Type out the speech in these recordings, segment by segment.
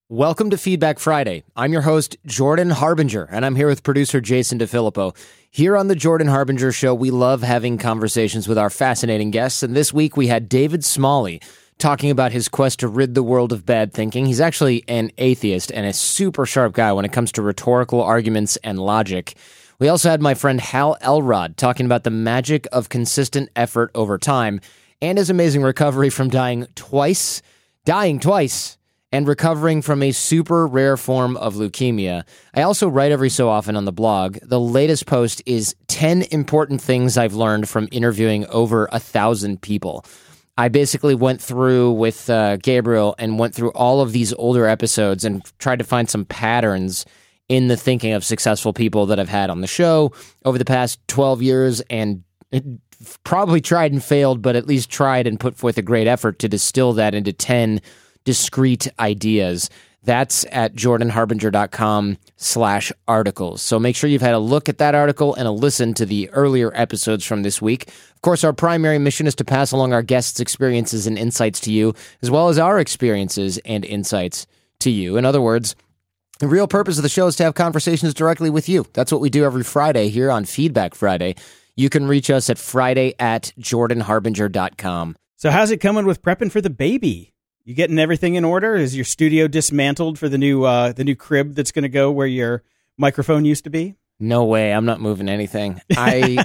Welcome to Feedback Friday. I'm your host, Jordan Harbinger, and I'm here with producer Jason DeFilippo. Here on the Jordan Harbinger Show, we love having conversations with our fascinating guests, and this week we had David Smalley talking about his quest to rid the world of bad thinking. He's actually an atheist and a super sharp guy when it comes to rhetorical arguments and logic. We also had my friend Hal Elrod talking about the magic of consistent effort over time and his amazing recovery from dying twice, and recovering from a super rare form of leukemia. I also write every so often on the blog. The latest post is 10 important things I've learned from interviewing over 1,000 people. I basically went through with Gabriel and went through all of these older episodes and tried to find some patterns in the thinking of successful people that I've had on the show over the past 12 years, and probably tried and failed, but at least tried and put forth a great effort to distill that into 10 discrete ideas. That's at jordanharbinger.com/articles. So make sure you've had a look at that article and a listen to the earlier episodes from this week. Of course, our primary mission is to pass along our guests' experiences and insights to you, as well as our experiences and insights to you. In other words, the real purpose of the show is to have conversations directly with you. That's what we do every Friday here on Feedback Friday. You can reach us at friday@jordanharbinger.com. So how's it coming with prepping for the baby? You getting everything in order? Is your studio dismantled for the new crib that's going to go where your microphone used to be? No way. I'm not moving anything. Baby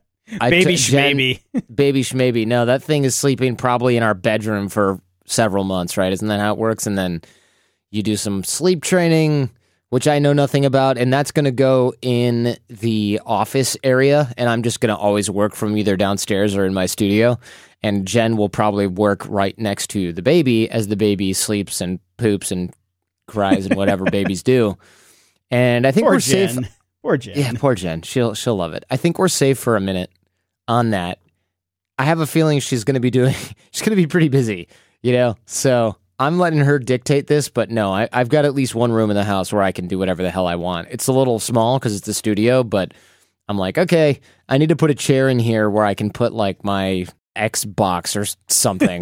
schmaybe. No, that thing is sleeping probably in our bedroom for several months, right? Isn't that how it works? And then you do some sleep training, which I know nothing about, and that's going to go in the office area, and I'm just going to always work from either downstairs or in my studio. And Jen will probably work right next to the baby as the baby sleeps and poops and cries and whatever babies do. And I think poor we're Jen. safe. Poor Jen. Yeah, poor Jen. She'll love it. I think we're safe for a minute on that. I have a feeling she's going to be pretty busy, So I'm letting her dictate this, but no, I've got at least one room in the house where I can do whatever the hell I want. It's a little small because it's the studio, but I'm like, okay, I need to put a chair in here where I can put like my Xbox or something,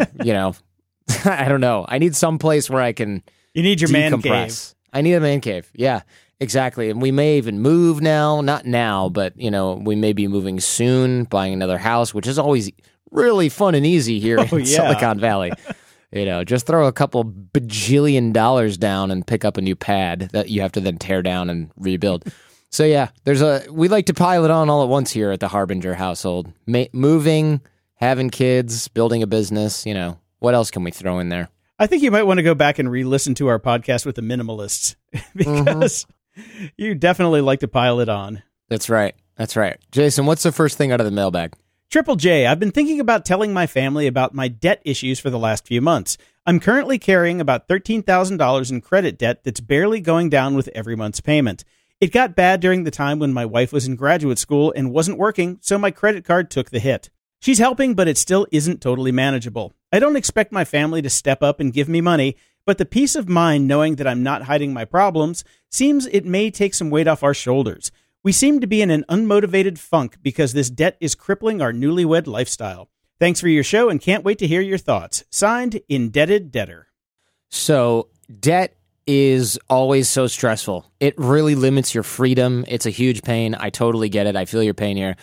I don't know. I need some place where I can You need your man cave. I need a man cave. Yeah, exactly. And we may even move now. Not now, but, we may be moving soon, buying another house, which is always really fun and easy here in Silicon Valley. Just throw a couple bajillion dollars down and pick up a new pad that you have to then tear down and rebuild. So yeah, we like to pile it on all at once here at the Harbinger household. Moving, having kids, building a business, what else can we throw in there? I think you might want to go back and re-listen to our podcast with the minimalists because you definitely like to pile it on. That's right. Jason, what's the first thing out of the mailbag? Triple J, I've been thinking about telling my family about my debt issues for the last few months. I'm currently carrying about $13,000 in credit debt that's barely going down with every month's payment. It got bad during the time when my wife was in graduate school and wasn't working, so my credit card took the hit. She's helping, but it still isn't totally manageable. I don't expect my family to step up and give me money, but the peace of mind knowing that I'm not hiding my problems seems it may take some weight off our shoulders. We seem to be in an unmotivated funk because this debt is crippling our newlywed lifestyle. Thanks for your show and can't wait to hear your thoughts. Signed, Indebted Debtor. So, debt is always so stressful. It really limits your freedom. It's a huge pain. I totally get it. I feel your pain here.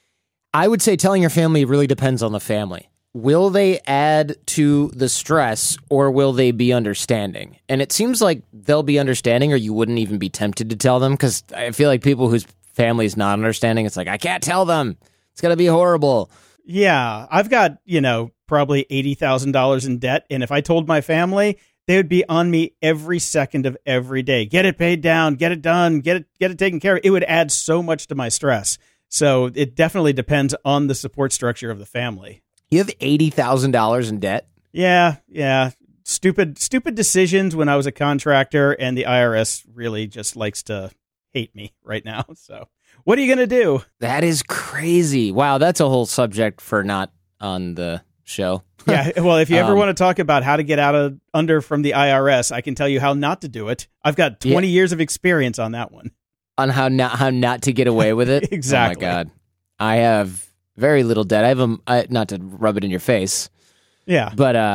I would say telling your family really depends on the family. Will they add to the stress or will they be understanding? And it seems like they'll be understanding or you wouldn't even be tempted to tell them because I feel like people whose family is not understanding, it's like, I can't tell them. It's going to be horrible. Yeah, I've got, probably $80,000 in debt. And if I told my family, they would be on me every second of every day. Get it paid down, get it done, get it taken care of. It would add so much to my stress. So it definitely depends on the support structure of the family. You have $80,000 in debt? Yeah. Stupid decisions when I was a contractor, and the IRS really just likes to hate me right now. So what are you going to do? That is crazy. Wow, that's a whole subject for not on the show. Yeah, well, if you ever want to talk about how to get under from the IRS, I can tell you how not to do it. I've got 20 years of experience on that one. On how not to get away with it? Exactly. Oh, my God. I have very little debt. I have not to rub it in your face. Yeah. But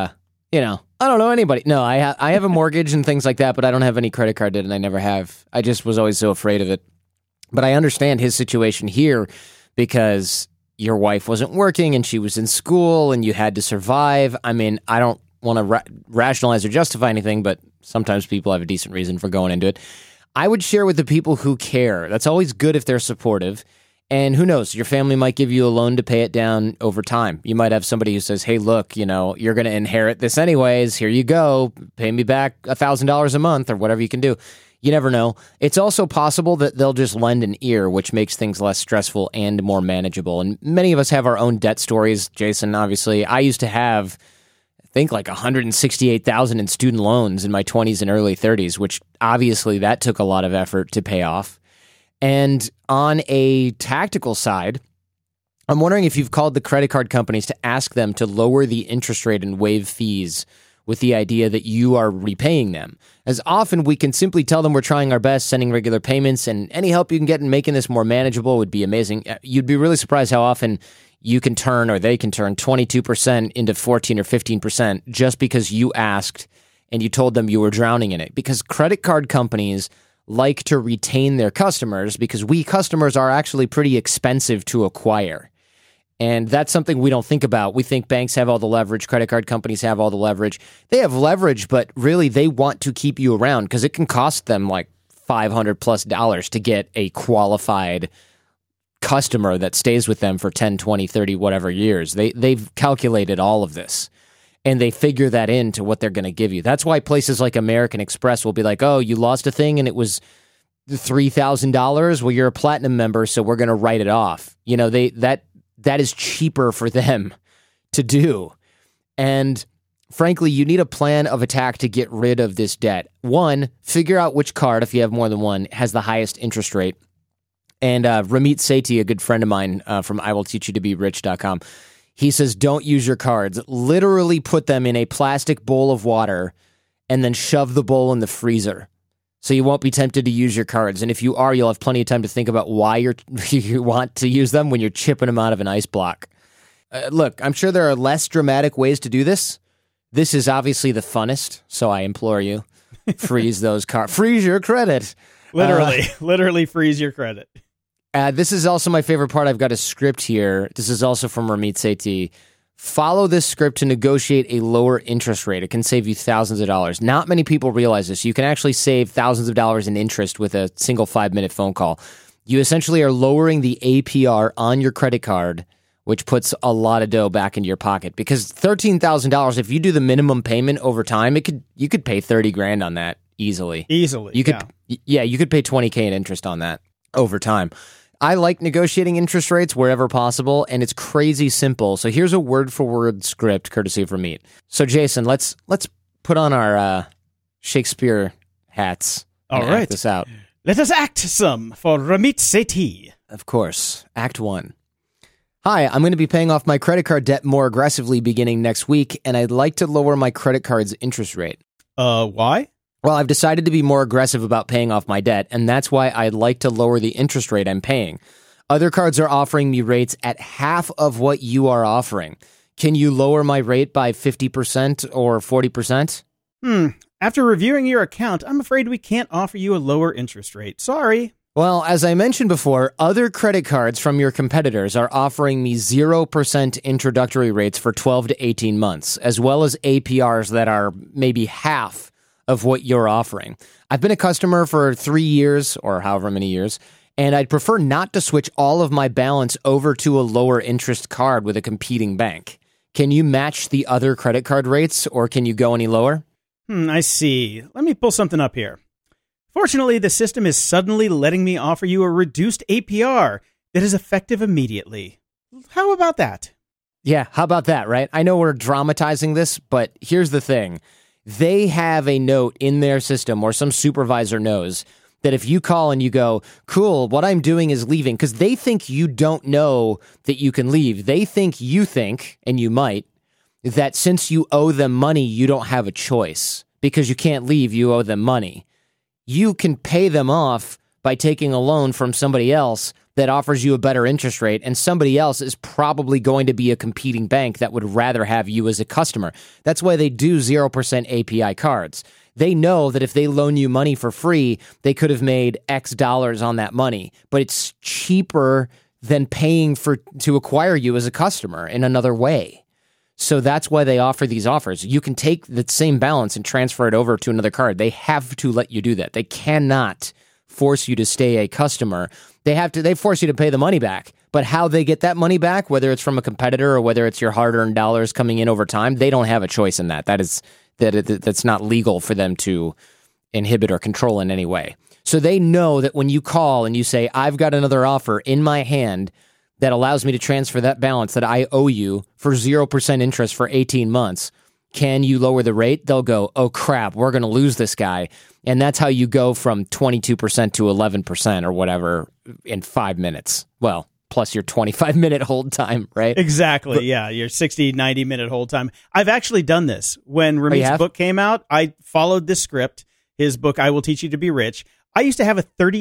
I don't know anybody. No, I have a mortgage and things like that, but I don't have any credit card debt, and I never have. I just was always so afraid of it. But I understand his situation here because your wife wasn't working and she was in school and you had to survive. I mean, I don't want to rationalize or justify anything, but sometimes people have a decent reason for going into it. I would share with the people who care. That's always good if they're supportive. And who knows, your family might give you a loan to pay it down over time. You might have somebody who says, hey, look, you're going to inherit this anyways. Here you go. Pay me back $1,000 a month or whatever you can do. You never know. It's also possible that they'll just lend an ear, which makes things less stressful and more manageable. And many of us have our own debt stories. Jason, obviously, I used to have, I think, like $168,000 in student loans in my 20s and early 30s, which obviously that took a lot of effort to pay off. And on a tactical side, I'm wondering if you've called the credit card companies to ask them to lower the interest rate and waive fees with the idea that you are repaying them. As often, we can simply tell them we're trying our best, sending regular payments, and any help you can get in making this more manageable would be amazing. You'd be really surprised how often you can turn, or they can turn, 22% into 14 or 15% just because you asked and you told them you were drowning in it. Because credit card companies like to retain their customers because we customers are actually pretty expensive to acquire. And that's something we don't think about. We think banks have all the leverage, credit card companies have all the leverage. They have leverage, but really they want to keep you around because it can cost them like $500+ to get a qualified customer that stays with them for 10, 20, 30, whatever years. They've calculated all of this, and they figure that into what they're going to give you. That's why places like American Express will be like, oh, you lost a thing and it was $3,000. Well, you're a platinum member, so we're going to write it off. That is cheaper for them to do. And frankly, you need a plan of attack to get rid of this debt. One, figure out which card, if you have more than one, has the highest interest rate. And Ramit Sethi, a good friend of mine from IWillTeachYouToBeRich.com, he says, don't use your cards. Literally put them in a plastic bowl of water and then shove the bowl in the freezer. So you won't be tempted to use your cards. And if you are, you'll have plenty of time to think about why you want to use them when you're chipping them out of an ice block. Look, I'm sure there are less dramatic ways to do this. This is obviously the funnest, so I implore you, freeze those cards. Freeze your credit. Literally freeze your credit. This is also my favorite part. I've got a script here. This is also from Ramit Sethi. Follow this script to negotiate a lower interest rate. It can save you thousands of dollars. Not many people realize this. You can actually save thousands of dollars in interest with a single 5-minute phone call. You essentially are lowering the APR on your credit card, which puts a lot of dough back into your pocket. Because $13,000, if you do the minimum payment over time, you could pay $30,000 on that easily. You could pay $20,000 in interest on that over time. I like negotiating interest rates wherever possible, and it's crazy simple. So here's a word-for-word script, courtesy of Ramit. So Jason, let's put on our Shakespeare hats and act this out. Let us act some for Ramit Sethi. Of course. Act 1. Hi, I'm going to be paying off my credit card debt more aggressively beginning next week, and I'd like to lower my credit card's interest rate. Why? Well, I've decided to be more aggressive about paying off my debt, and that's why I'd like to lower the interest rate I'm paying. Other cards are offering me rates at half of what you are offering. Can you lower my rate by 50% or 40%? After reviewing your account, I'm afraid we can't offer you a lower interest rate. Sorry. Well, as I mentioned before, other credit cards from your competitors are offering me 0% introductory rates for 12 to 18 months, as well as APRs that are maybe half of what you're offering. I've been a customer for 3 years or however many years, and I'd prefer not to switch all of my balance over to a lower interest card with a competing bank. Can you match the other credit card rates, or can you go any lower? I see. Let me pull something up here. Fortunately, the system is suddenly letting me offer you a reduced APR that is effective immediately. How about that? Yeah, how about that, right? I know we're dramatizing this, but here's the thing. They have a note in their system, or some supervisor knows, that if you call and you go, cool, what I'm doing is leaving, because they think you don't know that you can leave. They think, and you might, that since you owe them money, you don't have a choice. Because you can't leave, you owe them money. You can pay them off by taking a loan from somebody else that offers you a better interest rate, and somebody else is probably going to be a competing bank that would rather have you as a customer. That's why they do 0% API cards. They know that if they loan you money for free, they could have made X dollars on that money, but it's cheaper than paying to acquire you as a customer in another way. So that's why they offer these offers. You can take the same balance and transfer it over to another card. They have to let you do that. They cannot force you to stay a customer. They force you to pay the money back. But how they get that money back, whether it's from a competitor or whether it's your hard-earned dollars coming in over time, they don't have a choice in that. That's not legal for them to inhibit or control in any way. So they know that when you call and you say, I've got another offer in my hand that allows me to transfer that balance that I owe you for 0% interest for 18 months, can you lower the rate? They'll go, oh crap, we're going to lose this guy. And that's how you go from 22% to 11% or whatever in 5 minutes. Well, plus your 25-minute hold time, right? Exactly, yeah, your 60, 90-minute hold time. I've actually done this. When Ramit's book came out, I followed this script, his book, I Will Teach You to Be Rich. I used to have a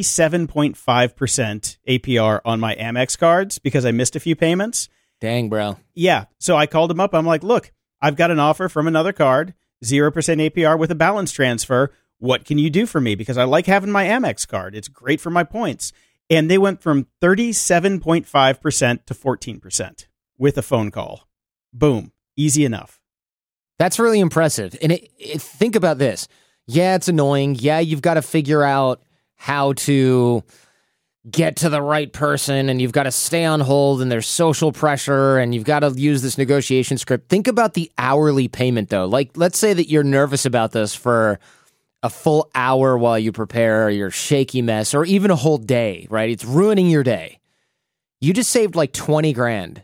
37.5% APR on my Amex cards because I missed a few payments. Dang, bro. Yeah, so I called him up. I'm like, look, I've got an offer from another card, 0% APR with a balance transfer. What can you do for me? Because I like having my Amex card. It's great for my points. And they went from 37.5% to 14% with a phone call. Boom. Easy enough. That's really impressive. And think about this. Yeah, it's annoying. Yeah, you've got to figure out how to get to the right person, and you've got to stay on hold, and there's social pressure, and you've got to use this negotiation script. Think about the hourly payment, though. Like, let's say that you're nervous about this for a full hour while you prepare your shaky mess, or even a whole day, right? It's ruining your day. You just saved like 20 grand.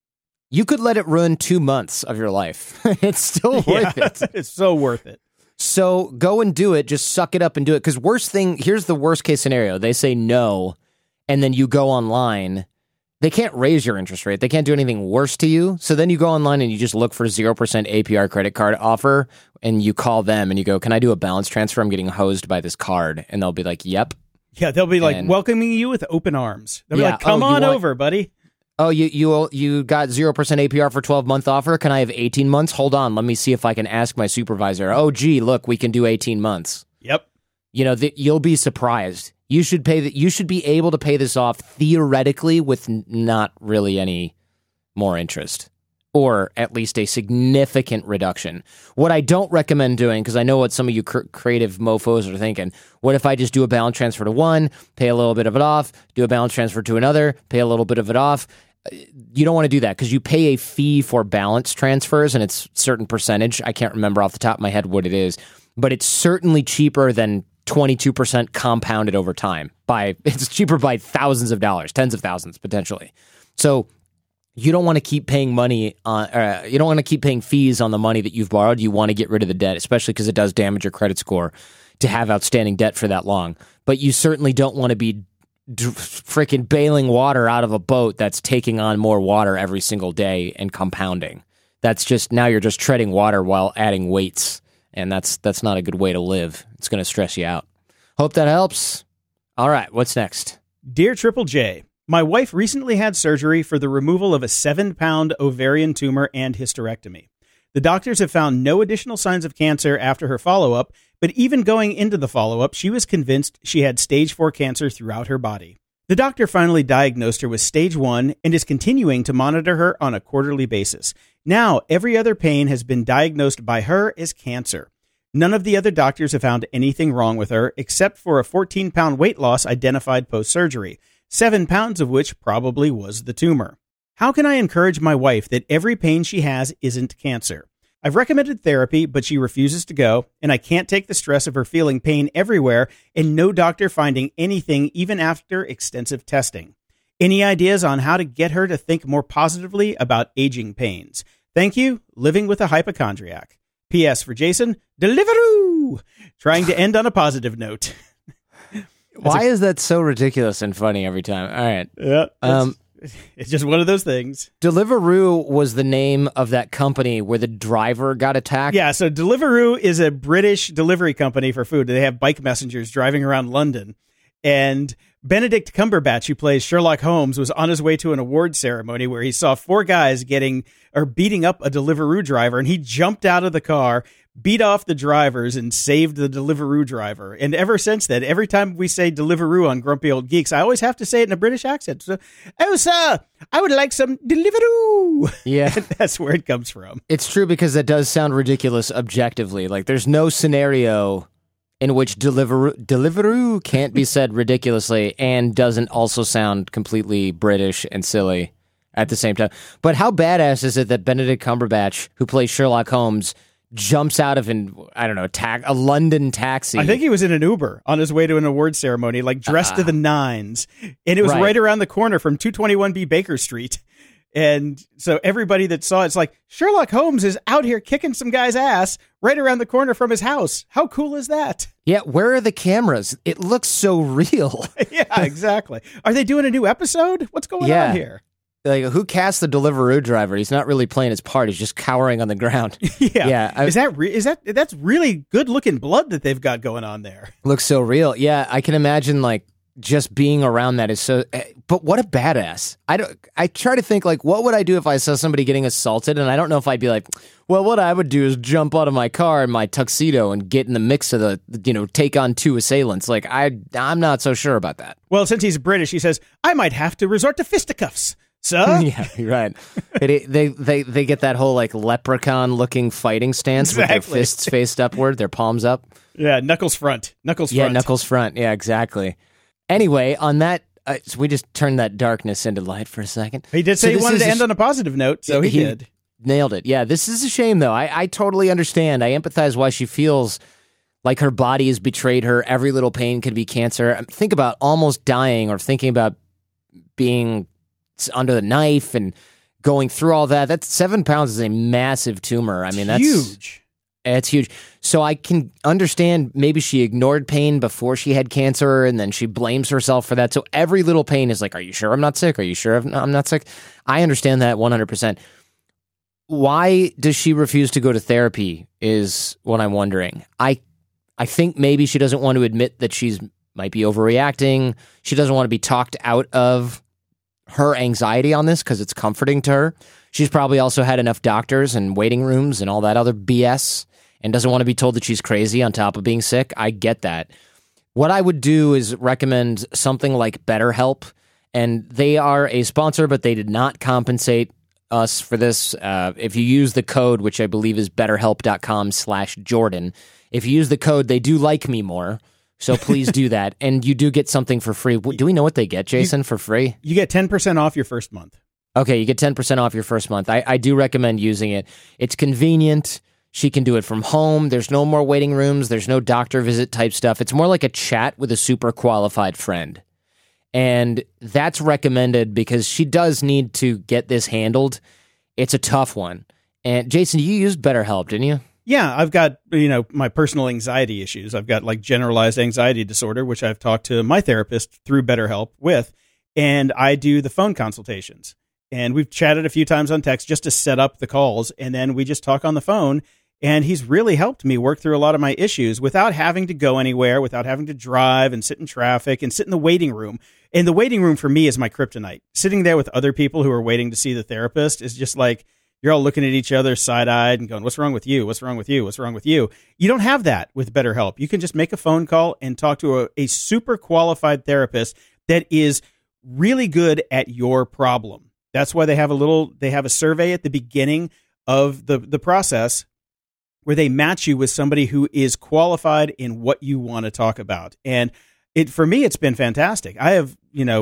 You could let it ruin 2 months of your life. It's still worth it. It's so worth it. So go and do it. Just suck it up and do it. Because here's the worst case scenario. They say no, and then you go online. They can't raise your interest rate. They can't do anything worse to you. So then you go online and you just look for 0% APR credit card offer, and you call them and you go, can I do a balance transfer? I'm getting hosed by this card. And they'll be like, yep. Yeah, they'll be like welcoming you with open arms. They'll be like, come on over, buddy. Oh, you got 0% APR for 12-month offer? Can I have 18 months? Hold on. Let me see if I can ask my supervisor. Oh, gee, look, we can do 18 months. Yep. You'll be surprised. You should be able to pay this off theoretically with not really any more interest, or at least a significant reduction. What I don't recommend doing, because I know what some of you creative mofos are thinking, what if I just do a balance transfer to one, pay a little bit of it off, do a balance transfer to another, pay a little bit of it off? You don't want to do that because you pay a fee for balance transfers, and it's a certain percentage. I can't remember off the top of my head what it is, but it's certainly cheaper than 22% compounded over time. It's cheaper by thousands of dollars, tens of thousands potentially. So you don't want to keep paying money on. You don't want to keep paying fees on the money that you've borrowed. You want to get rid of the debt, especially because it does damage your credit score to have outstanding debt for that long. But you certainly don't want to be freaking bailing water out of a boat that's taking on more water every single day and compounding. That's just, now you're just treading water while adding weights, and that's not a good way to live. It's going to stress you out. Hope that helps. All right, what's next? Dear Triple J, my wife recently had surgery for the removal of a 7-pound ovarian tumor and hysterectomy. The doctors have found no additional signs of cancer after her follow-up, but even going into the follow-up, she was convinced she had stage 4 cancer throughout her body. The doctor finally diagnosed her with stage 1 and is continuing to monitor her on a quarterly basis. Now, every other pain has been diagnosed by her as cancer. None of the other doctors have found anything wrong with her, except for a 14-pound weight loss identified post-surgery, 7 pounds of which probably was the tumor. How can I encourage my wife that every pain she has isn't cancer? I've recommended therapy, but she refuses to go, and I can't take the stress of her feeling pain everywhere and no doctor finding anything even after extensive testing. Any ideas on how to get her to think more positively about aging pains? Thank you, living with a hypochondriac. P.S. for Jason, Deliveroo! Trying to end on a positive note. Why is that so ridiculous and funny every time? All right. Yeah. It's just one of those things. Deliveroo was the name of that company where the driver got attacked. Yeah, so Deliveroo is a British delivery company for food. They have bike messengers driving around London. And Benedict Cumberbatch, who plays Sherlock Holmes, was on his way to an award ceremony where he saw 4 guys beating up a Deliveroo driver, and he jumped out of the car, beat off the drivers, and saved the Deliveroo driver. And ever since then, every time we say Deliveroo on Grumpy Old Geeks, I always have to say it in a British accent. So, "Oh, sir, I would like some Deliveroo." Yeah. That's where it comes from. It's true because that does sound ridiculous objectively. Like, there's no scenario in which Deliveroo can't be said ridiculously and doesn't also sound completely British and silly at the same time. But how badass is it that Benedict Cumberbatch, who plays Sherlock Holmes, jumps out of a London taxi? I think he was in an Uber on his way to an award ceremony, like dressed to the nines. And it was right around the corner from 221B Baker Street. And so everybody that saw it's like, Sherlock Holmes is out here kicking some guy's ass right around the corner from his house. How cool is that? Yeah, where are the cameras? It looks so real. Yeah, exactly. Are they doing a new episode? What's going on here? Like, who cast the Deliveroo driver? He's not really playing his part. He's just cowering on the ground. Yeah. That's really good looking blood that they've got going on there. Looks so real. Yeah, I can imagine like just being around that is so. But what a badass! I try to think like, what would I do if I saw somebody getting assaulted, and I don't know if I'd be like, well, what I would do is jump out of my car in my tuxedo and get in the mix of take on 2 assailants. Like I'm not so sure about that. Well, since he's British, he says I might have to resort to fisticuffs. So yeah, you're right. They get that whole like leprechaun looking fighting stance with their fists faced upward, their palms up. Yeah, knuckles front. Yeah, knuckles front. Yeah, exactly. Anyway, on that, so we just turned that darkness into light for a second. He did say he wanted to end on a positive note, so he did. Nailed it. Yeah, this is a shame, though. I totally understand. I empathize why she feels like her body has betrayed her. Every little pain could be cancer. Think about almost dying or thinking about being under the knife and going through all that. That's 7 pounds is a massive tumor. I mean, that's huge. It's huge. So I can understand maybe she ignored pain before she had cancer and then she blames herself for that. So every little pain is like, are you sure I'm not sick? Are you sure I'm not sick? I understand that 100%. Why does she refuse to go to therapy is what I'm wondering. I think maybe she doesn't want to admit that she's might be overreacting. She doesn't want to be talked out of her anxiety on this because it's comforting to her. She's probably also had enough doctors and waiting rooms and all that other BS and doesn't want to be told that she's crazy on top of being sick. I get that. What I would do is recommend something like BetterHelp, and they are a sponsor, but they did not compensate us for this. If you use the code, which I believe is betterhelp.com/Jordan, if you use the code, they do like me more. So please do that. And you do get something for free. Do we know what they get, Jason, for free? You get 10% off your first month. Okay, you get 10% off your first month. I do recommend using it. It's convenient. She can do it from home. There's no more waiting rooms. There's no doctor visit type stuff. It's more like a chat with a super qualified friend. And that's recommended because she does need to get this handled. It's a tough one. And Jason, you used BetterHelp, didn't you? Yeah, I've got, my personal anxiety issues. I've got like generalized anxiety disorder, which I've talked to my therapist through BetterHelp with, and I do the phone consultations. And we've chatted a few times on text just to set up the calls, and then we just talk on the phone. And he's really helped me work through a lot of my issues without having to go anywhere, without having to drive and sit in traffic and sit in the waiting room. And the waiting room for me is my kryptonite. Sitting there with other people who are waiting to see the therapist is just like, you're all looking at each other side-eyed and going, what's wrong with you? What's wrong with you? What's wrong with you? You don't have that with BetterHelp. You can just make a phone call and talk to a super qualified therapist that is really good at your problem. That's why they have a survey at the beginning of the process where they match you with somebody who is qualified in what you want to talk about. And for me, it's been fantastic. I have,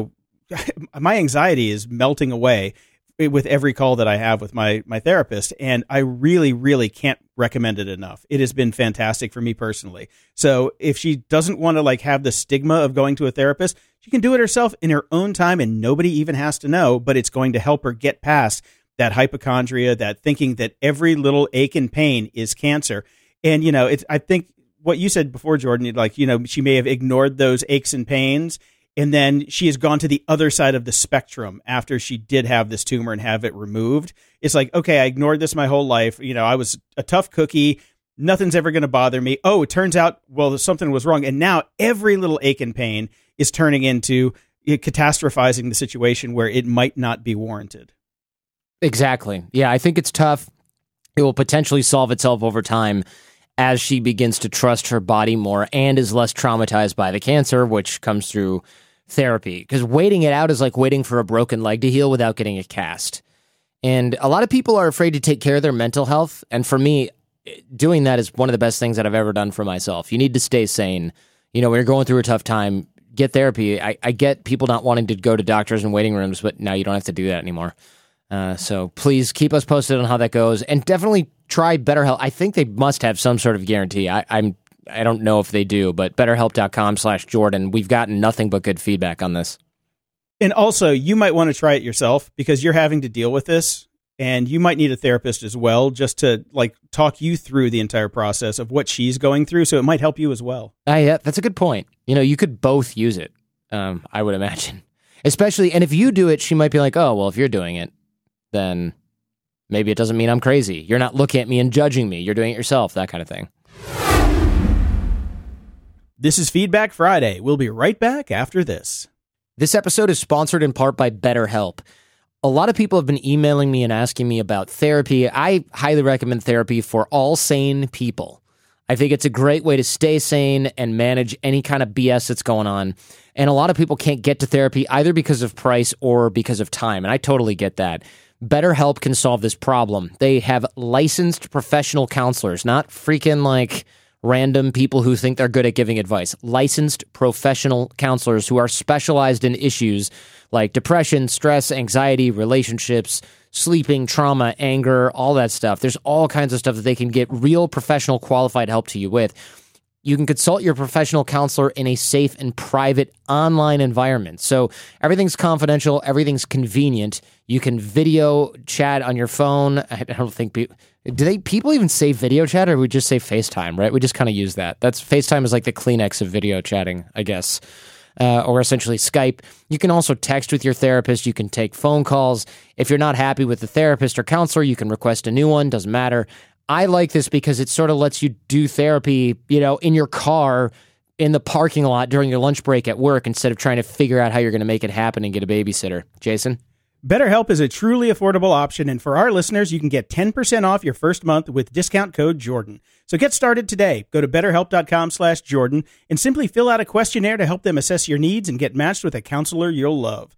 my anxiety is melting away with every call that I have with my therapist. And I really, really can't recommend it enough. It has been fantastic for me personally. So if she doesn't want to have the stigma of going to a therapist, she can do it herself in her own time and nobody even has to know, but it's going to help her get past that hypochondria, that thinking that every little ache and pain is cancer. And, I think what you said before, Jordan, she may have ignored those aches and pains. And then she has gone to the other side of the spectrum after she did have this tumor and have it removed. It's like, okay, I ignored this my whole life. I was a tough cookie. nothing's ever going to bother me. Oh, it turns out, well, something was wrong. And now every little ache and pain is turning into catastrophizing the situation where it might not be warranted. Exactly. Yeah, I think it's tough. It will potentially solve itself over time as she begins to trust her body more and is less traumatized by the cancer, which comes through therapy. Because waiting it out is like waiting for a broken leg to heal without getting a cast. And a lot of people are afraid to take care of their mental health. And for me, doing that is one of the best things that I've ever done for myself. You need to stay sane. You know, when you're going through a tough time, get therapy. I get people not wanting to go to doctors and waiting rooms, but now you don't have to do that anymore. So please keep us posted on how that goes, and definitely try BetterHelp. I think they must have some sort of guarantee. I don't know if they do, but BetterHelp.com/Jordan. We've gotten nothing but good feedback on this. And also, you might want to try it yourself because you're having to deal with this, and you might need a therapist as well, just to like talk you through the entire process of what she's going through. So it might help you as well. Yeah, that's a good point. You know, you could both use it. I would imagine, especially, and if you do it, she might be like, "Oh, well, if you're doing it, then maybe it doesn't mean I'm crazy. You're not looking at me and judging me. You're doing it yourself," that kind of thing. This is Feedback Friday. We'll be right back after this. This episode is sponsored in part by BetterHelp. A lot of people have been emailing me and asking me about therapy. I highly recommend therapy for all sane people. I think it's a great way to stay sane and manage any kind of BS that's going on. And a lot of people can't get to therapy either because of price or because of time. And I totally get that. BetterHelp can solve this problem. They have licensed professional counselors, not freaking like random people who think they're good at giving advice. Licensed professional counselors who are specialized in issues like depression, stress, anxiety, relationships, sleeping, trauma, anger, all that stuff. There's all kinds of stuff that they can get real professional qualified help to you with. You can consult your professional counselor in a safe and private online environment. So everything's confidential, everything's convenient. You can video chat on your phone. I don't think people even say video chat, or we just say FaceTime, right? We just kind of use that. FaceTime is like the Kleenex of video chatting, I guess. Or essentially Skype. You can also text with your therapist. You can take phone calls. If you're not happy with the therapist or counselor, you can request a new one. Doesn't matter. I like this because it sort of lets you do therapy, you know, in your car, in the parking lot during your lunch break at work, instead of trying to figure out how you're going to make it happen and get a babysitter. Jason? BetterHelp is a truly affordable option, and for our listeners, you can get 10% off your first month with discount code Jordan. So get started today. Go to BetterHelp.com/Jordan and simply fill out a questionnaire to help them assess your needs and get matched with a counselor you'll love.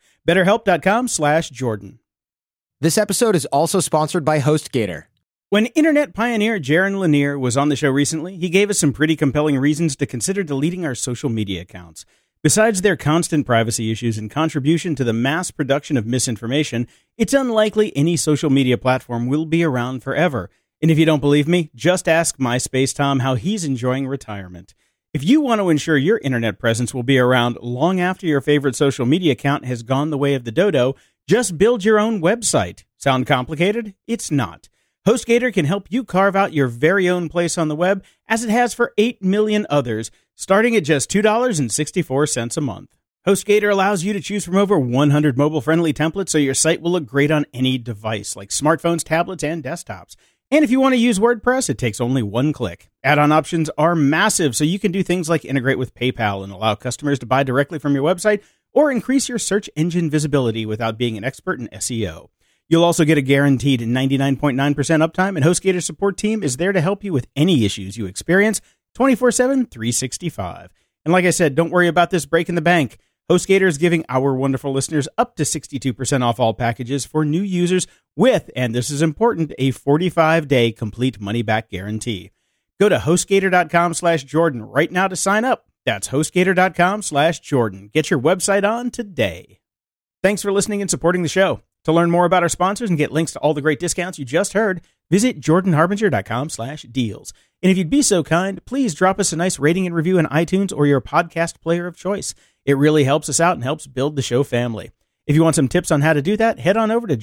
BetterHelp.com/Jordan. This episode is also sponsored by HostGator. When internet pioneer Jaron Lanier was on the show recently, he gave us some pretty compelling reasons to consider deleting our social media accounts. Besides their constant privacy issues and contribution to the mass production of misinformation, it's unlikely any social media platform will be around forever. And if you don't believe me, just ask MySpace Tom how he's enjoying retirement. If you want to ensure your internet presence will be around long after your favorite social media account has gone the way of the dodo, just build your own website. Sound complicated? It's not. HostGator can help you carve out your very own place on the web, as it has for 8 million others, starting at just $2.64 a month. HostGator allows you to choose from over 100 mobile-friendly templates so your site will look great on any device, like smartphones, tablets, and desktops. And if you want to use WordPress, it takes only one click. Add-on options are massive, so you can do things like integrate with PayPal and allow customers to buy directly from your website, or increase your search engine visibility without being an expert in SEO. You'll also get a guaranteed 99.9% uptime, and HostGator's support team is there to help you with any issues you experience 24/7, 365. And like I said, don't worry about this breaking the bank. HostGator is giving our wonderful listeners up to 62% off all packages for new users with, and this is important, a 45-day complete money-back guarantee. Go to HostGator.com/Jordan right now to sign up. That's HostGator.com/Jordan. Get your website on today. Thanks for listening and supporting the show. To learn more about our sponsors and get links to all the great discounts you just heard, visit jordanharbinger.com/deals. And if you'd be so kind, please drop us a nice rating and review in iTunes or your podcast player of choice. It really helps us out and helps build the show family. If you want some tips on how to do that, head on over to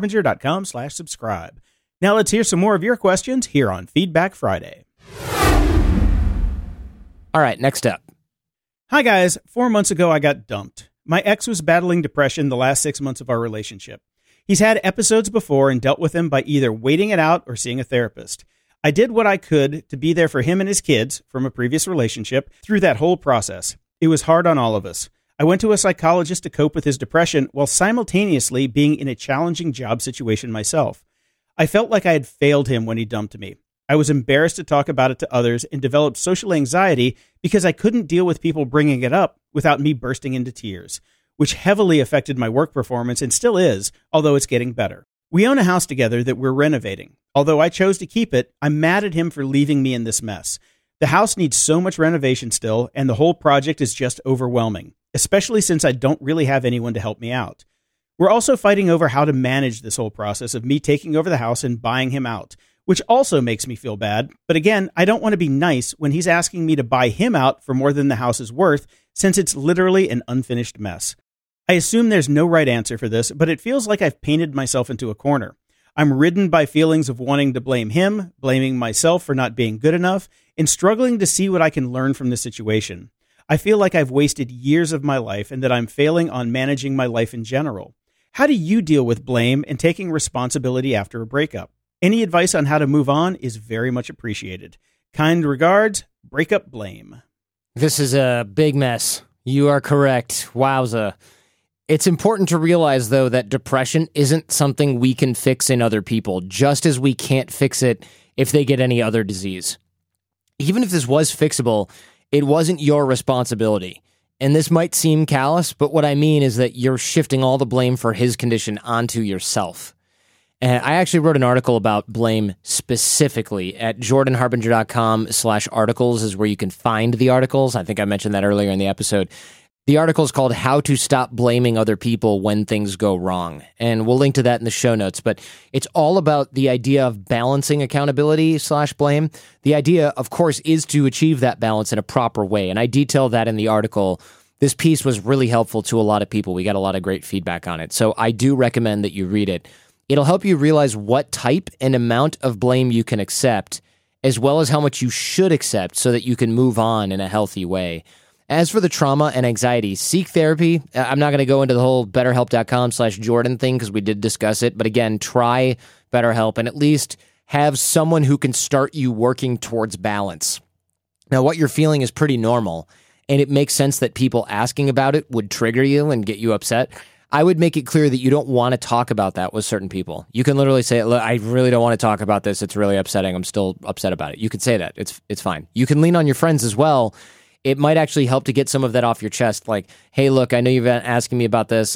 jordanharbinger.com/subscribe. Now let's hear some more of your questions here on Feedback Friday. All right, next up. Hi guys, 4 months ago I got dumped. My ex was battling depression the last 6 months of our relationship. He's had episodes before and dealt with them by either waiting it out or seeing a therapist. I did what I could to be there for him and his kids from a previous relationship through that whole process. It was hard on all of us. I went to a psychologist to cope with his depression while simultaneously being in a challenging job situation myself. I felt like I had failed him when he dumped me. I was embarrassed to talk about it to others and developed social anxiety because I couldn't deal with people bringing it up without me bursting into tears, which heavily affected my work performance and still is, although it's getting better. We own a house together that we're renovating. Although I chose to keep it, I'm mad at him for leaving me in this mess. The house needs so much renovation still, and the whole project is just overwhelming, especially since I don't really have anyone to help me out. We're also fighting over how to manage this whole process of me taking over the house and buying him out, which also makes me feel bad. But again, I don't want to be nice when he's asking me to buy him out for more than the house is worth, since it's literally an unfinished mess. I assume there's no right answer for this, but it feels like I've painted myself into a corner. I'm ridden by feelings of wanting to blame him, blaming myself for not being good enough, and struggling to see what I can learn from this situation. I feel like I've wasted years of my life and that I'm failing on managing my life in general. How do you deal with blame and taking responsibility after a breakup? Any advice on how to move on is very much appreciated. Kind regards, Breakup Blame. This is a big mess. You are correct. Wowza. It's important to realize, though, that depression isn't something we can fix in other people, just as we can't fix it if they get any other disease. Even if this was fixable, it wasn't your responsibility. And this might seem callous, but what I mean is that you're shifting all the blame for his condition onto yourself. And I actually wrote an article about blame specifically at jordanharbinger.com/articles is where you can find the articles. I think I mentioned that earlier in the episode. The article is called How to Stop Blaming Other People When Things Go Wrong. And we'll link to that in the show notes. But it's all about the idea of balancing accountability/blame. The idea, of course, is to achieve that balance in a proper way. And I detail that in the article. This piece was really helpful to a lot of people. We got a lot of great feedback on it. So I do recommend that you read it. It'll help you realize what type and amount of blame you can accept, as well as how much you should accept so that you can move on in a healthy way. As for the trauma and anxiety, seek therapy. I'm not going to go into the whole BetterHelp.com/Jordan thing because we did discuss it. But again, try BetterHelp and at least have someone who can start you working towards balance. Now, what you're feeling is pretty normal, and it makes sense that people asking about it would trigger you and get you upset. I would make it clear that you don't want to talk about that with certain people. You can literally say, look, I really don't want to talk about this. It's really upsetting. I'm still upset about it. You could say that. It's fine. You can lean on your friends as well. It might actually help to get some of that off your chest. Like, hey, look, I know you've been asking me about this.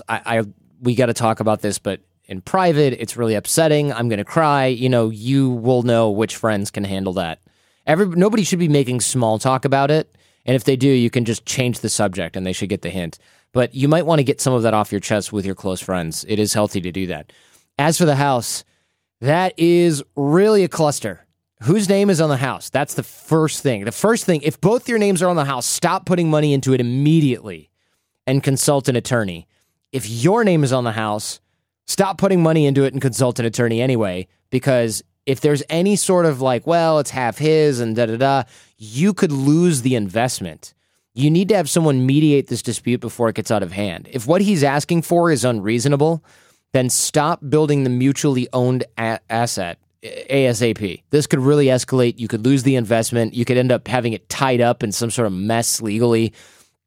We got to talk about this, but in private, it's really upsetting. I'm going to cry. You will know which friends can handle that. Nobody should be making small talk about it. And if they do, you can just change the subject and they should get the hint. But you might want to get some of that off your chest with your close friends. It is healthy to do that. As for the house, that is really a cluster. Whose name is on the house? That's the first thing. The first thing, if both your names are on the house, stop putting money into it immediately and consult an attorney. If your name is on the house, stop putting money into it and consult an attorney anyway, because if there's any sort of it's half his and da-da-da, you could lose the investment. You need to have someone mediate this dispute before it gets out of hand. If what he's asking for is unreasonable, then stop building the mutually owned asset ASAP. This could really escalate. You could lose the investment. You could end up having it tied up in some sort of mess legally.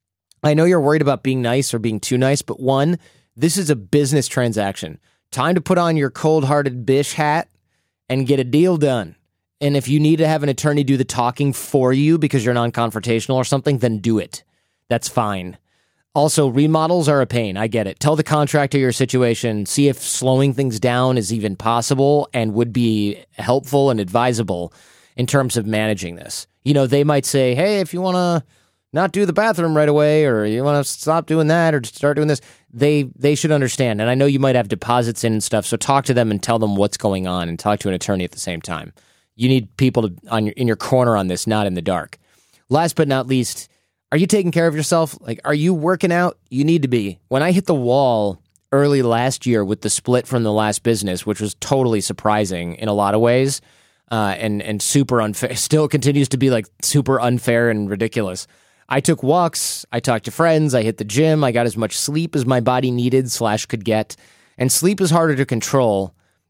I know you're worried about being nice or being too nice, but one, this is a business transaction. Time to put on your cold-hearted bish hat and get a deal done. And if you need to have an attorney do the talking for you because you're non-confrontational or something, then do it. That's fine. Also, remodels are a pain. I get it. Tell the contractor your situation. See if slowing things down is even possible and would be helpful and advisable in terms of managing this. They might say, hey, if you want to not do the bathroom right away or you want to stop doing that or start doing this, they should understand. And I know you might have deposits in and stuff, so talk to them and tell them what's going on and talk to an attorney at the same time. You need people in your corner on this, not in the dark. Last but not least, are you taking care of yourself? Are you working out? You need to be. When I hit the wall early last year with the split from the last business, which was totally surprising in a lot of ways, and super unfair, still continues to be super unfair and ridiculous. I took walks, I talked to friends, I hit the gym, I got as much sleep as my body needed / could get, and sleep is harder to control.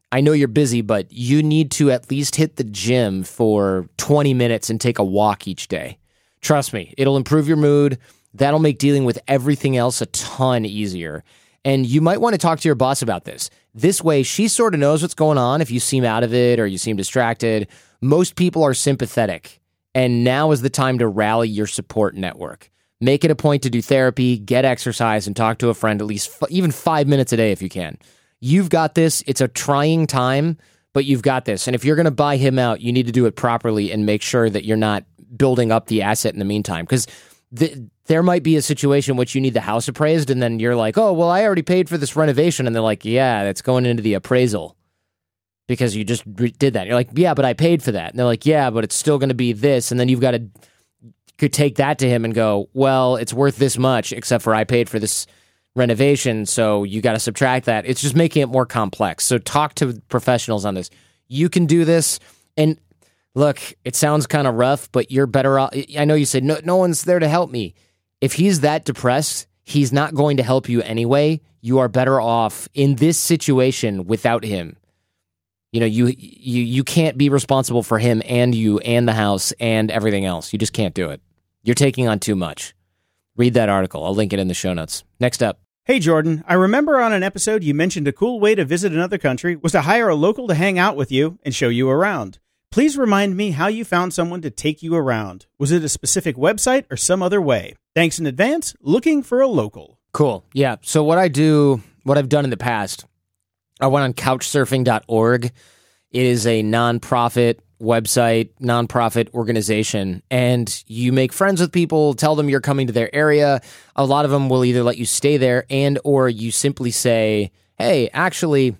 I know you're busy, but you need to at least hit the gym for 20 minutes and take a walk each day. Trust me, it'll improve your mood. That'll make dealing with everything else a ton easier. And you might want to talk to your boss about this. This way, she sort of knows what's going on if you seem out of it or you seem distracted. Most people are sympathetic, and now is the time to rally your support network. Make it a point to do therapy, get exercise, and talk to a friend at least even 5 minutes a day if you can. You've got this. It's a trying time, but you've got this. And if you're going to buy him out, you need to do it properly and make sure that you're not building up the asset in the meantime. Because there might be a situation in which you need the house appraised, and then you're like, oh, well, I already paid for this renovation. And they're like, yeah, that's going into the appraisal because you just did that. You're like, yeah, but I paid for that. And they're like, yeah, but it's still going to be this. And then you've got to could take that to him and go, well, it's worth this much, except for I paid for this renovation, so you got to subtract that. It's just making it more complex. So talk to professionals on this. You can do this. And look, it sounds kind of rough, but you're better off. I know you said no one's there to help me. If he's that depressed, he's not going to help you anyway. You are better off in this situation without him. You know, you can't be responsible for him and you and the house and everything else. You just can't do it. You're taking on too much. Read that article. I'll link it in the show notes. Next up. Hey, Jordan, I remember on an episode you mentioned a cool way to visit another country was to hire a local to hang out with you and show you around. Please remind me how you found someone to take you around. Was it a specific website or some other way? Thanks in advance. Looking for a local. Cool. Yeah. So what I've done in the past, I went on couchsurfing.org. It is a nonprofit website, nonprofit organization, and you make friends with people, tell them you're coming to their area. A lot of them will either let you stay there and or you simply say, hey, actually,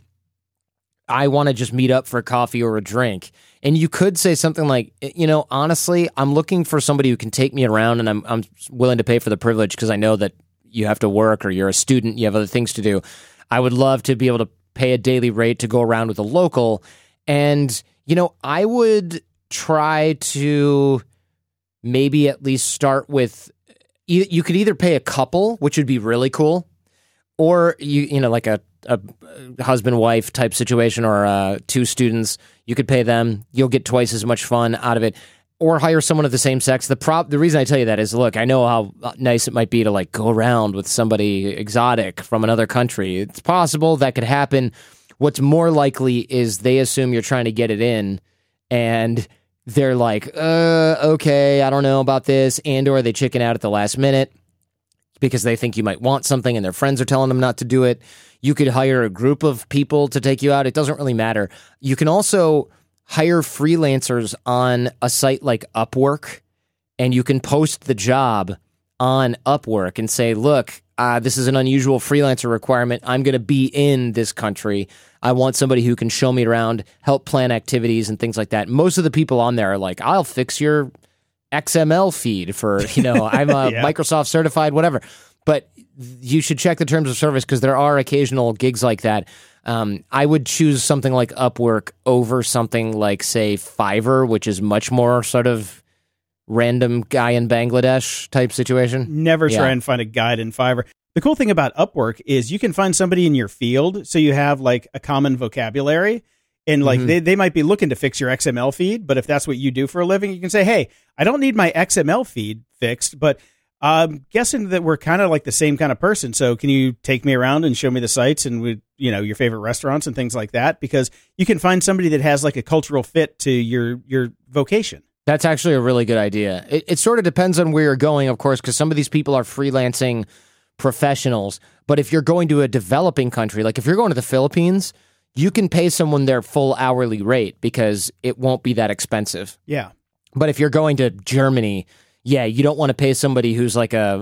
I want to just meet up for a coffee or a drink. And you could say something like, you know, honestly, I'm looking for somebody who can take me around and I'm willing to pay for the privilege because I know that you have to work or you're a student, you have other things to do. I would love to be able to pay a daily rate to go around with a local. And, you know, I would try to maybe at least start with, you could either pay a couple, which would be really cool, or, you know, like a husband-wife type situation or two students. You could pay them. You'll get twice as much fun out of it. Or hire someone of the same sex. The reason I tell you that is, look, I know how nice it might be to like go around with somebody exotic from another country. It's possible that could happen. What's more likely is they assume you're trying to get it in, and they're like, okay, I don't know about this, and or they chicken out at the last minute because they think you might want something and their friends are telling them not to do it. You could hire a group of people to take you out. It doesn't really matter. You can also hire freelancers on a site like Upwork, and you can post the job on Upwork and say, look, this is an unusual freelancer requirement. I'm going to be in this country. I want somebody who can show me around, help plan activities and things like that. Most of the people on there are like, I'll fix your XML feed for, you know, I'm a Yeah. Microsoft certified, whatever. But you should check the terms of service because there are occasional gigs like that. I would choose something like Upwork over something like, say, Fiverr, which is much more sort of random guy in Bangladesh type situation. Never try and find a guide in Fiverr. The cool thing about Upwork is you can find somebody in your field, so you have like a common vocabulary, and like they might be looking to fix your XML feed, but if that's what you do for a living, you can say, hey, I don't need my XML feed fixed, but I'm guessing that we're kind of like the same kind of person, so can you take me around and show me the sites and your favorite restaurants and things like that? Because you can find somebody that has like a cultural fit to your vocation. That's actually a really good idea. It sort of depends on where you're going, of course, because some of these people are freelancing professionals. But if you're going to a developing country, like if you're going to the Philippines, you can pay someone their full hourly rate because it won't be that expensive. Yeah. But if you're going to Germany, yeah, you don't want to pay somebody who's like a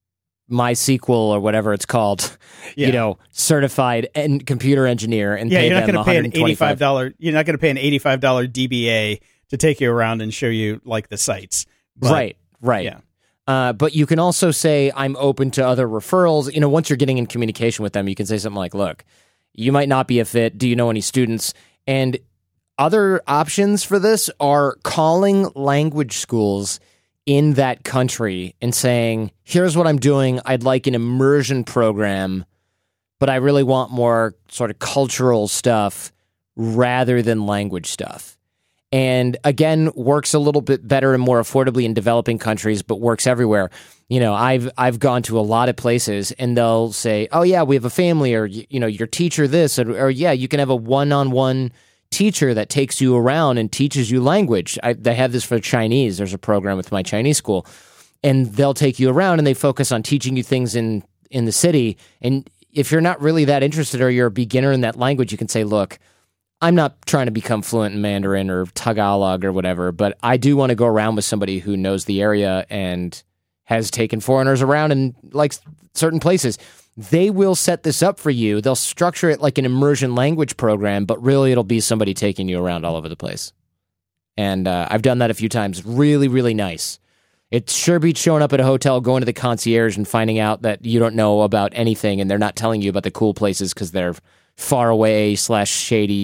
MySQL or whatever it's called, certified and computer engineer and pay them $125. You're not going to pay an $85 DBA to take you around and show you like the sites. But, Right. Yeah. But you can also say, I'm open to other referrals. You know, once you're getting in communication with them, you can say something like, look, you might not be a fit. Do you know any students? And other options for this are calling language schools in that country and saying, here's what I'm doing. I'd like an immersion program, but I really want more sort of cultural stuff. rather than language stuff. And again, works a little bit better and more affordably in developing countries, but works everywhere. I've gone to a lot of places and they'll say, oh yeah, we have a family, or, your teacher this, or yeah, you can have a one-on-one teacher that takes you around and teaches you language. They have this for Chinese. There's a program with my Chinese school, and they'll take you around and they focus on teaching you things in the city. And if you're not really that interested or you're a beginner in that language, you can say, look, I'm not trying to become fluent in Mandarin or Tagalog or whatever, but I do want to go around with somebody who knows the area and has taken foreigners around and likes certain places. They will set this up for you. They'll structure it like an immersion language program, but really it'll be somebody taking you around all over the place. And I've done that a few times. Really, really nice. It sure beats showing up at a hotel, going to the concierge and finding out that you don't know about anything and they're not telling you about the cool places because they're far away / shady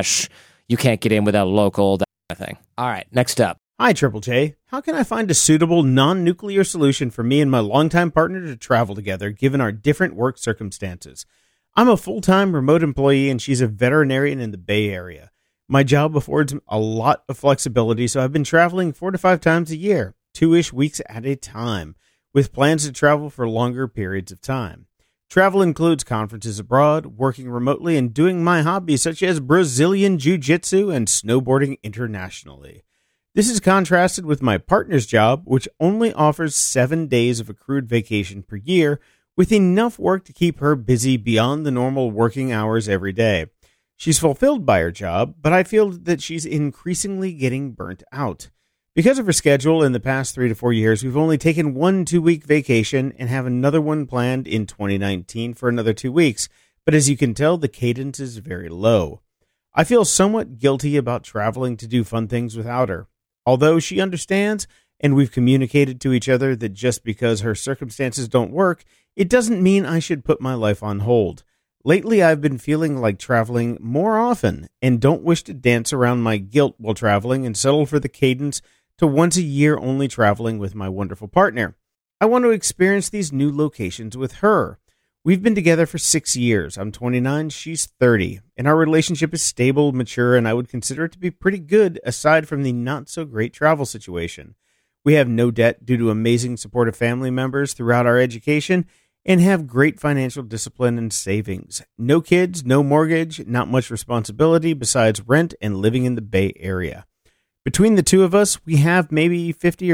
/ you can't get in without a local, that kind of thing. All right, next up. Hi, Triple J. How can I find a suitable non-nuclear solution for me and my longtime partner to travel together, given our different work circumstances? I'm a full-time remote employee, and she's a veterinarian in the Bay Area. My job affords a lot of flexibility, so I've been traveling 4 to 5 times a year, 2-ish weeks at a time, with plans to travel for longer periods of time. Travel includes conferences abroad, working remotely, and doing my hobbies such as Brazilian Jiu-Jitsu and snowboarding internationally. This is contrasted with my partner's job, which only offers 7 days of accrued vacation per year, with enough work to keep her busy beyond the normal working hours every day. She's fulfilled by her job, but I feel that she's increasingly getting burnt out. Because of her schedule in the past 3 to 4 years, we've only taken 1 2-week vacation and have another one planned in 2019 for another 2 weeks. But as you can tell, the cadence is very low. I feel somewhat guilty about traveling to do fun things without her. Although she understands, and we've communicated to each other that just because her circumstances don't work, it doesn't mean I should put my life on hold. Lately, I've been feeling like traveling more often and don't wish to dance around my guilt while traveling and settle for the cadence to once a year only traveling with my wonderful partner. I want to experience these new locations with her. We've been together for 6 years. I'm 29, she's 30, and our relationship is stable, mature, and I would consider it to be pretty good aside from the not-so-great travel situation. We have no debt due to amazing supportive family members throughout our education and have great financial discipline and savings. No kids, no mortgage, not much responsibility besides rent and living in the Bay Area. Between the two of us, we have maybe $50,000 or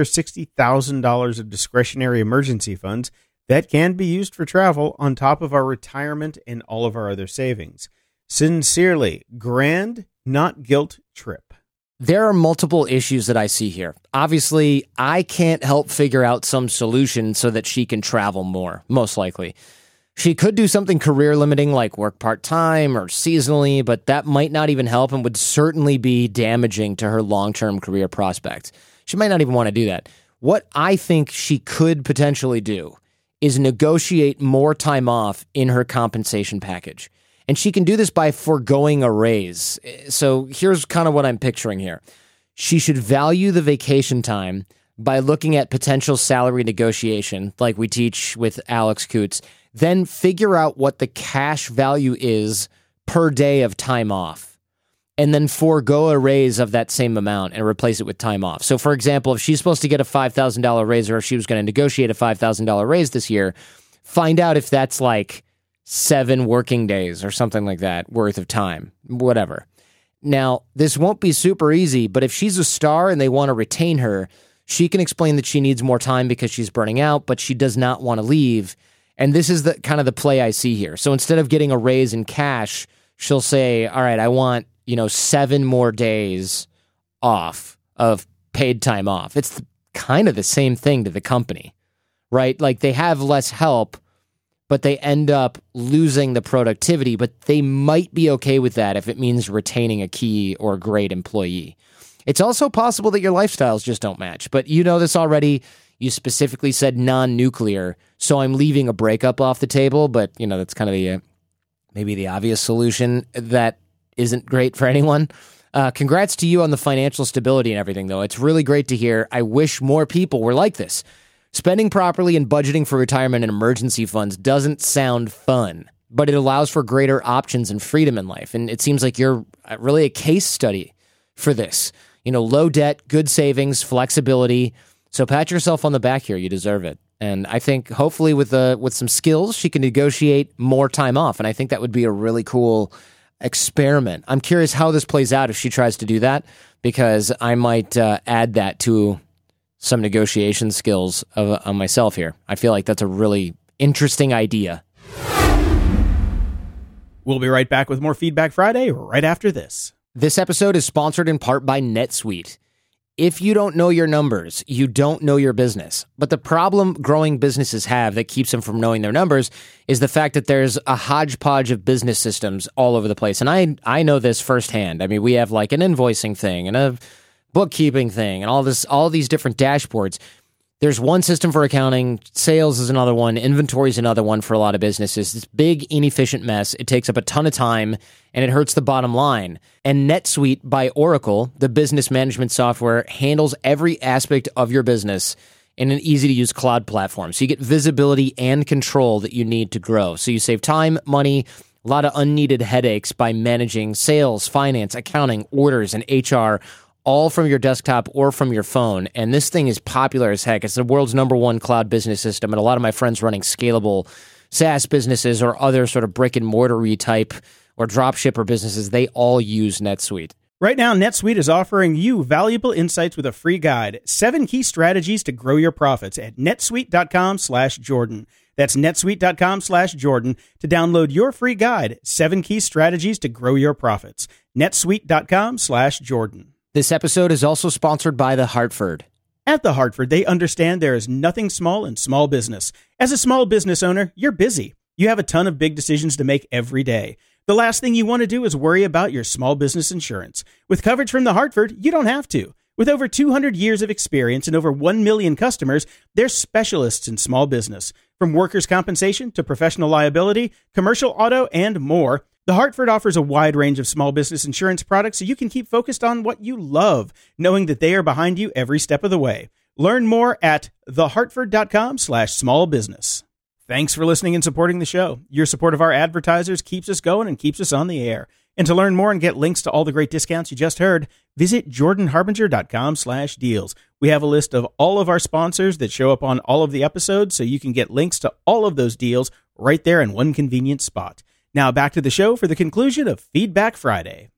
$60,000 of discretionary emergency funds that can be used for travel on top of our retirement and all of our other savings. Sincerely, grand, not guilt trip. There are multiple issues that I see here. Obviously, I can't help figure out some solution so that she can travel more, most likely. She could do something career limiting like work part-time or seasonally, but that might not even help and would certainly be damaging to her long-term career prospects. She might not even want to do that. What I think she could potentially do is negotiate more time off in her compensation package. And she can do this by foregoing a raise. So here's kind of what I'm picturing here. She should value the vacation time by looking at potential salary negotiation, like we teach with Alex Coots, then figure out what the cash value is per day of time off, and then forego a raise of that same amount and replace it with time off. So, for example, if she's supposed to get a $5,000 raise, or if she was going to negotiate a $5,000 raise this year, find out if that's like 7 working days or something like that worth of time, whatever. Now, this won't be super easy, but if she's a star and they want to retain her, she can explain that she needs more time because she's burning out, but she does not want to leave. And this is the kind of the play I see here. So instead of getting a raise in cash, she'll say, all right, I want, 7 more days off of paid time off. It's kind of the same thing to the company, right? Like they have less help, but they end up losing the productivity, but they might be okay with that if it means retaining a key or great employee. It's also possible that your lifestyles just don't match, but you know this already. You specifically said non-nuclear, so I'm leaving a breakup off the table, but, that's kind of maybe the obvious solution that isn't great for anyone. Congrats to you on the financial stability and everything, though. It's really great to hear. I wish more people were like this. Spending properly and budgeting for retirement and emergency funds doesn't sound fun. but it allows for greater options and freedom in life. And it seems like you're really a case study for this. Low debt, good savings, flexibility. So pat yourself on the back here. You deserve it. And I think hopefully with some skills, she can negotiate more time off. And I think that would be a really cool experiment. I'm curious how this plays out if she tries to do that, because I might add that to some negotiation skills of myself here. I feel like that's a really interesting idea. We'll be right back with more Feedback Friday right after this. This episode is sponsored in part by NetSuite. If you don't know your numbers, you don't know your business. But the problem growing businesses have that keeps them from knowing their numbers is the fact that there's a hodgepodge of business systems all over the place. And I know this firsthand. I mean, we have like an invoicing thing and a bookkeeping thing and all these different dashboards. There's one system for accounting, sales is another one, inventory is another one for a lot of businesses. This big, inefficient mess. It takes up a ton of time, and it hurts the bottom line. And NetSuite by Oracle, the business management software, handles every aspect of your business in an easy-to-use cloud platform. So you get visibility and control that you need to grow. So you save time, money, a lot of unneeded headaches by managing sales, finance, accounting, orders, and HR, all from your desktop or from your phone. And this thing is popular as heck. It's the world's #1 cloud business system. And a lot of my friends running scalable SaaS businesses or other sort of brick and mortar-y type or drop shipper businesses, they all use NetSuite. Right now, NetSuite is offering you valuable insights with a free guide, 7 key strategies to grow your profits at netsuite.com/Jordan. That's netsuite.com/Jordan to download your free guide, 7 key strategies to grow your profits. netsuite.com/Jordan. This episode is also sponsored by The Hartford. At The Hartford, they understand there is nothing small in small business. As a small business owner, you're busy. You have a ton of big decisions to make every day. The last thing you want to do is worry about your small business insurance. With coverage from The Hartford, you don't have to. With over 200 years of experience and over 1 million customers, they're specialists in small business. From workers' compensation to professional liability, commercial auto, and more, The Hartford offers a wide range of small business insurance products so you can keep focused on what you love, knowing that they are behind you every step of the way. Learn more at thehartford.com/smallbusiness. Thanks for listening and supporting the show. Your support of our advertisers keeps us going and keeps us on the air. And to learn more and get links to all the great discounts you just heard, visit jordanharbinger.com/deals. We have a list of all of our sponsors that show up on all of the episodes, so you can get links to all of those deals right there in one convenient spot. Now back to the show for the conclusion of Feedback Friday.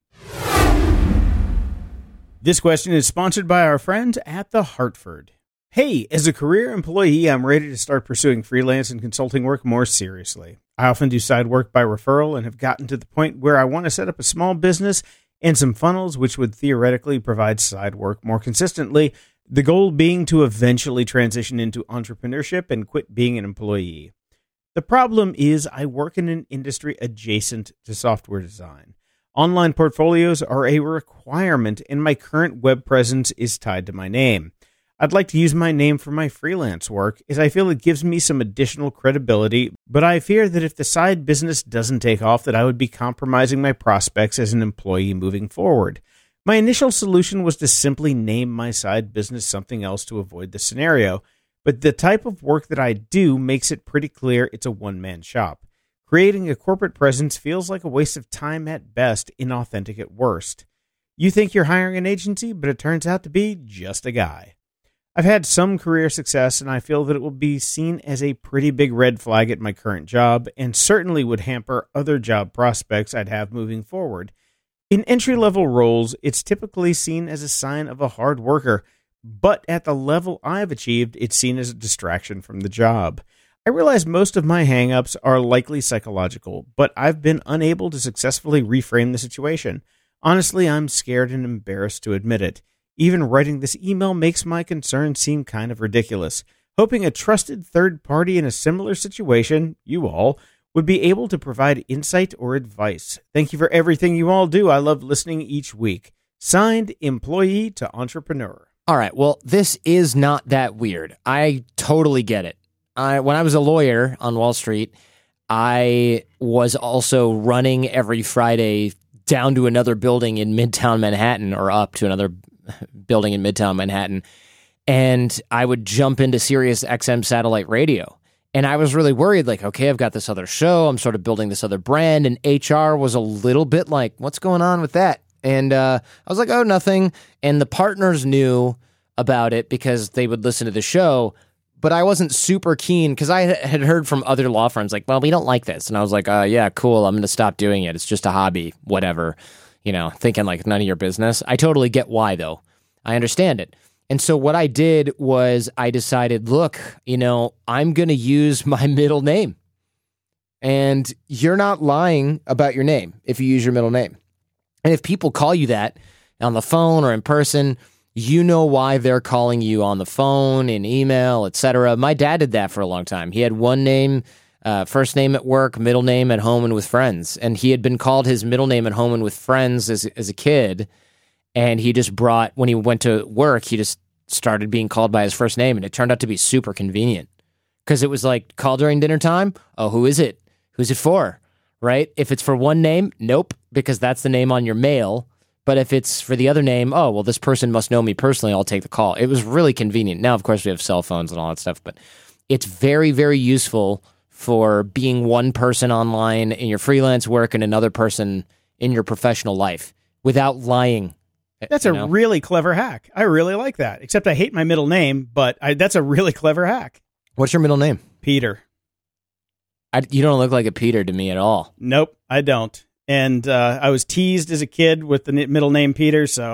This question is sponsored by our friends at The Hartford. Hey, as a career employee, I'm ready to start pursuing freelance and consulting work more seriously. I often do side work by referral and have gotten to the point where I want to set up a small business and some funnels which would theoretically provide side work more consistently, the goal being to eventually transition into entrepreneurship and quit being an employee. The problem is I work in an industry adjacent to software design. Online portfolios are a requirement, and my current web presence is tied to my name. I'd like to use my name for my freelance work, as I feel it gives me some additional credibility, but I fear that if the side business doesn't take off, that I would be compromising my prospects as an employee moving forward. My initial solution was to simply name my side business something else to avoid the scenario, but the type of work that I do makes it pretty clear it's a one-man shop. Creating a corporate presence feels like a waste of time at best, inauthentic at worst. You think you're hiring an agency, but it turns out to be just a guy. I've had some career success, and I feel that it will be seen as a pretty big red flag at my current job, and certainly would hamper other job prospects I'd have moving forward. In entry-level roles, it's typically seen as a sign of a hard worker, but at the level I've achieved, it's seen as a distraction from the job. I realize most of my hang-ups are likely psychological, but I've been unable to successfully reframe the situation. Honestly, I'm scared and embarrassed to admit it. Even writing this email makes my concern seem kind of ridiculous. Hoping a trusted third party in a similar situation, you all, would be able to provide insight or advice. Thank you for everything you all do. I love listening each week. Signed, Employee to Entrepreneur. All right, well, this is not that weird. I totally get it. When I was a lawyer on Wall Street, I was also running every Friday down to another building in Midtown Manhattan, or up to another building in Midtown Manhattan, and I would jump into Sirius XM satellite radio. And I was really worried, like, okay, I've got this other show. I'm sort of building this other brand. And HR was a little bit like, what's going on with that? And I was like, oh, nothing. And the partners knew about it because they would listen to the show. But I wasn't super keen because I had heard from other law firms like, well, we don't like this. And I was like, yeah, cool. I'm going to stop doing it. It's just a hobby, whatever. Thinking like none of your business. I totally get why, though. I understand it. And so what I did was I decided, look, I'm going to use my middle name. And you're not lying about your name if you use your middle name. And if people call you that on the phone or in person, you know why they're calling you on the phone, in email, etc. My dad did that for a long time. He had one name, first name at work, middle name at home and with friends. And he had been called his middle name at home and with friends as a kid. And he just when he went to work, he just started being called by his first name. And it turned out to be super convenient because it was like, call during dinner time. Oh, who is it? Who's it for? Right? If it's for one name, nope, because that's the name on your mail. But if it's for the other name, oh, well, this person must know me personally. I'll take the call. It was really convenient. Now, of course, we have cell phones and all that stuff, but it's very, very useful for being one person online in your freelance work and another person in your professional life without lying. That's a really clever hack. I really like that. Except I hate my middle name, but that's a really clever hack. What's your middle name? Peter. You don't look like a Peter to me at all. Nope, I don't. And I was teased as a kid with the middle name Peter, so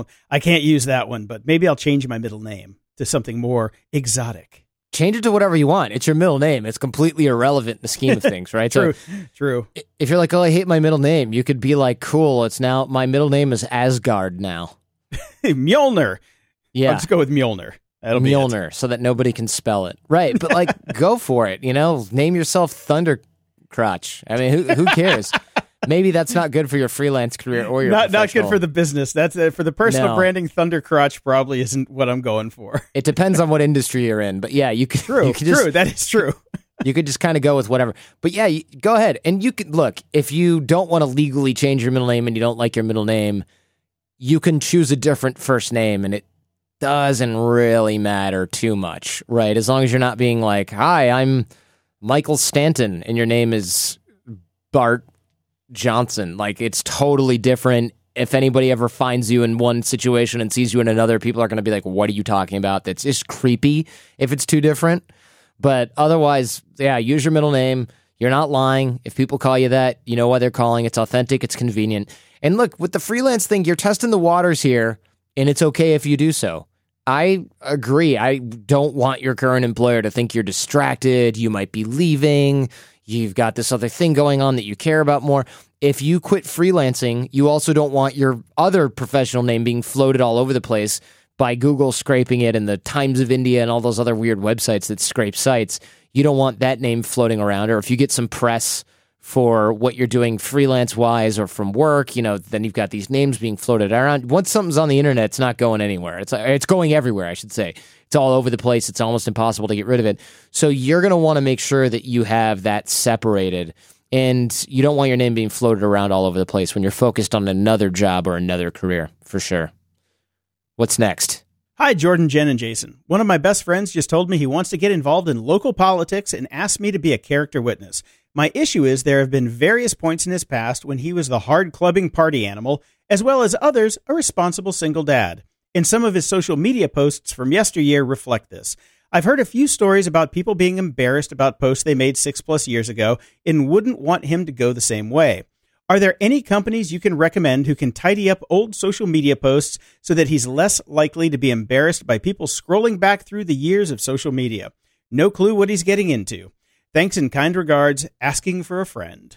I can't use that one, but maybe I'll change my middle name to something more exotic. Change it to whatever you want. It's your middle name. It's completely irrelevant in the scheme of things, right? True. If you're like, oh, I hate my middle name, you could be like, cool, my middle name is Asgard now. Mjolnir. Yeah. Let's go with Mjolnir. That'll be Mjolnir, so that nobody can spell it. Right, but like, go for it, Name yourself Thundercrotch. I mean, who cares? Maybe that's not good for your freelance career or your not good for the business. That's for the personal branding. Thundercrotch probably isn't what I'm going for. It depends on what industry you're in, but yeah, you could. True. That is true. You could just kind of go with whatever. But yeah, go ahead, and you could look if you don't want to legally change your middle name and you don't like your middle name, you can choose a different first name, and it doesn't really matter too much, right? As long as you're not being like, "Hi, I'm Michael Stanton," and your name is Bart Johnson. Like, it's totally different. If anybody ever finds you in one situation and sees you in another, people are going to be like, what are you talking about? That's just creepy if it's too different. But otherwise, yeah, use your middle name. You're not lying. If people call you that, you know why they're calling. It's authentic. It's convenient. And look, with the freelance thing, you're testing the waters here, and it's okay if you do so. I agree. I don't want your current employer to think you're distracted. You might be leaving. You've got this other thing going on that you care about more. If you quit freelancing, you also don't want your other professional name being floated all over the place by Google scraping it and the Times of India and all those other weird websites that scrape sites. You don't want that name floating around. Or if you get some press for what you're doing freelance-wise or from work, then you've got these names being floated around. Once something's on the internet, it's not going anywhere. It's going everywhere, I should say. It's all over the place. It's almost impossible to get rid of it. So you're going to want to make sure that you have that separated. And you don't want your name being floated around all over the place when you're focused on another job or another career, for sure. What's next? Hi, Jordan, Jen, and Jason. One of my best friends just told me he wants to get involved in local politics and asked me to be a character witness. My issue is there have been various points in his past when he was the hard clubbing party animal, as well as others, a responsible single dad. And some of his social media posts from yesteryear reflect this. I've heard a few stories about people being embarrassed about posts they made 6+ years ago and wouldn't want him to go the same way. Are there any companies you can recommend who can tidy up old social media posts so that he's less likely to be embarrassed by people scrolling back through the years of social media? No clue what he's getting into. Thanks and kind regards, asking for a friend.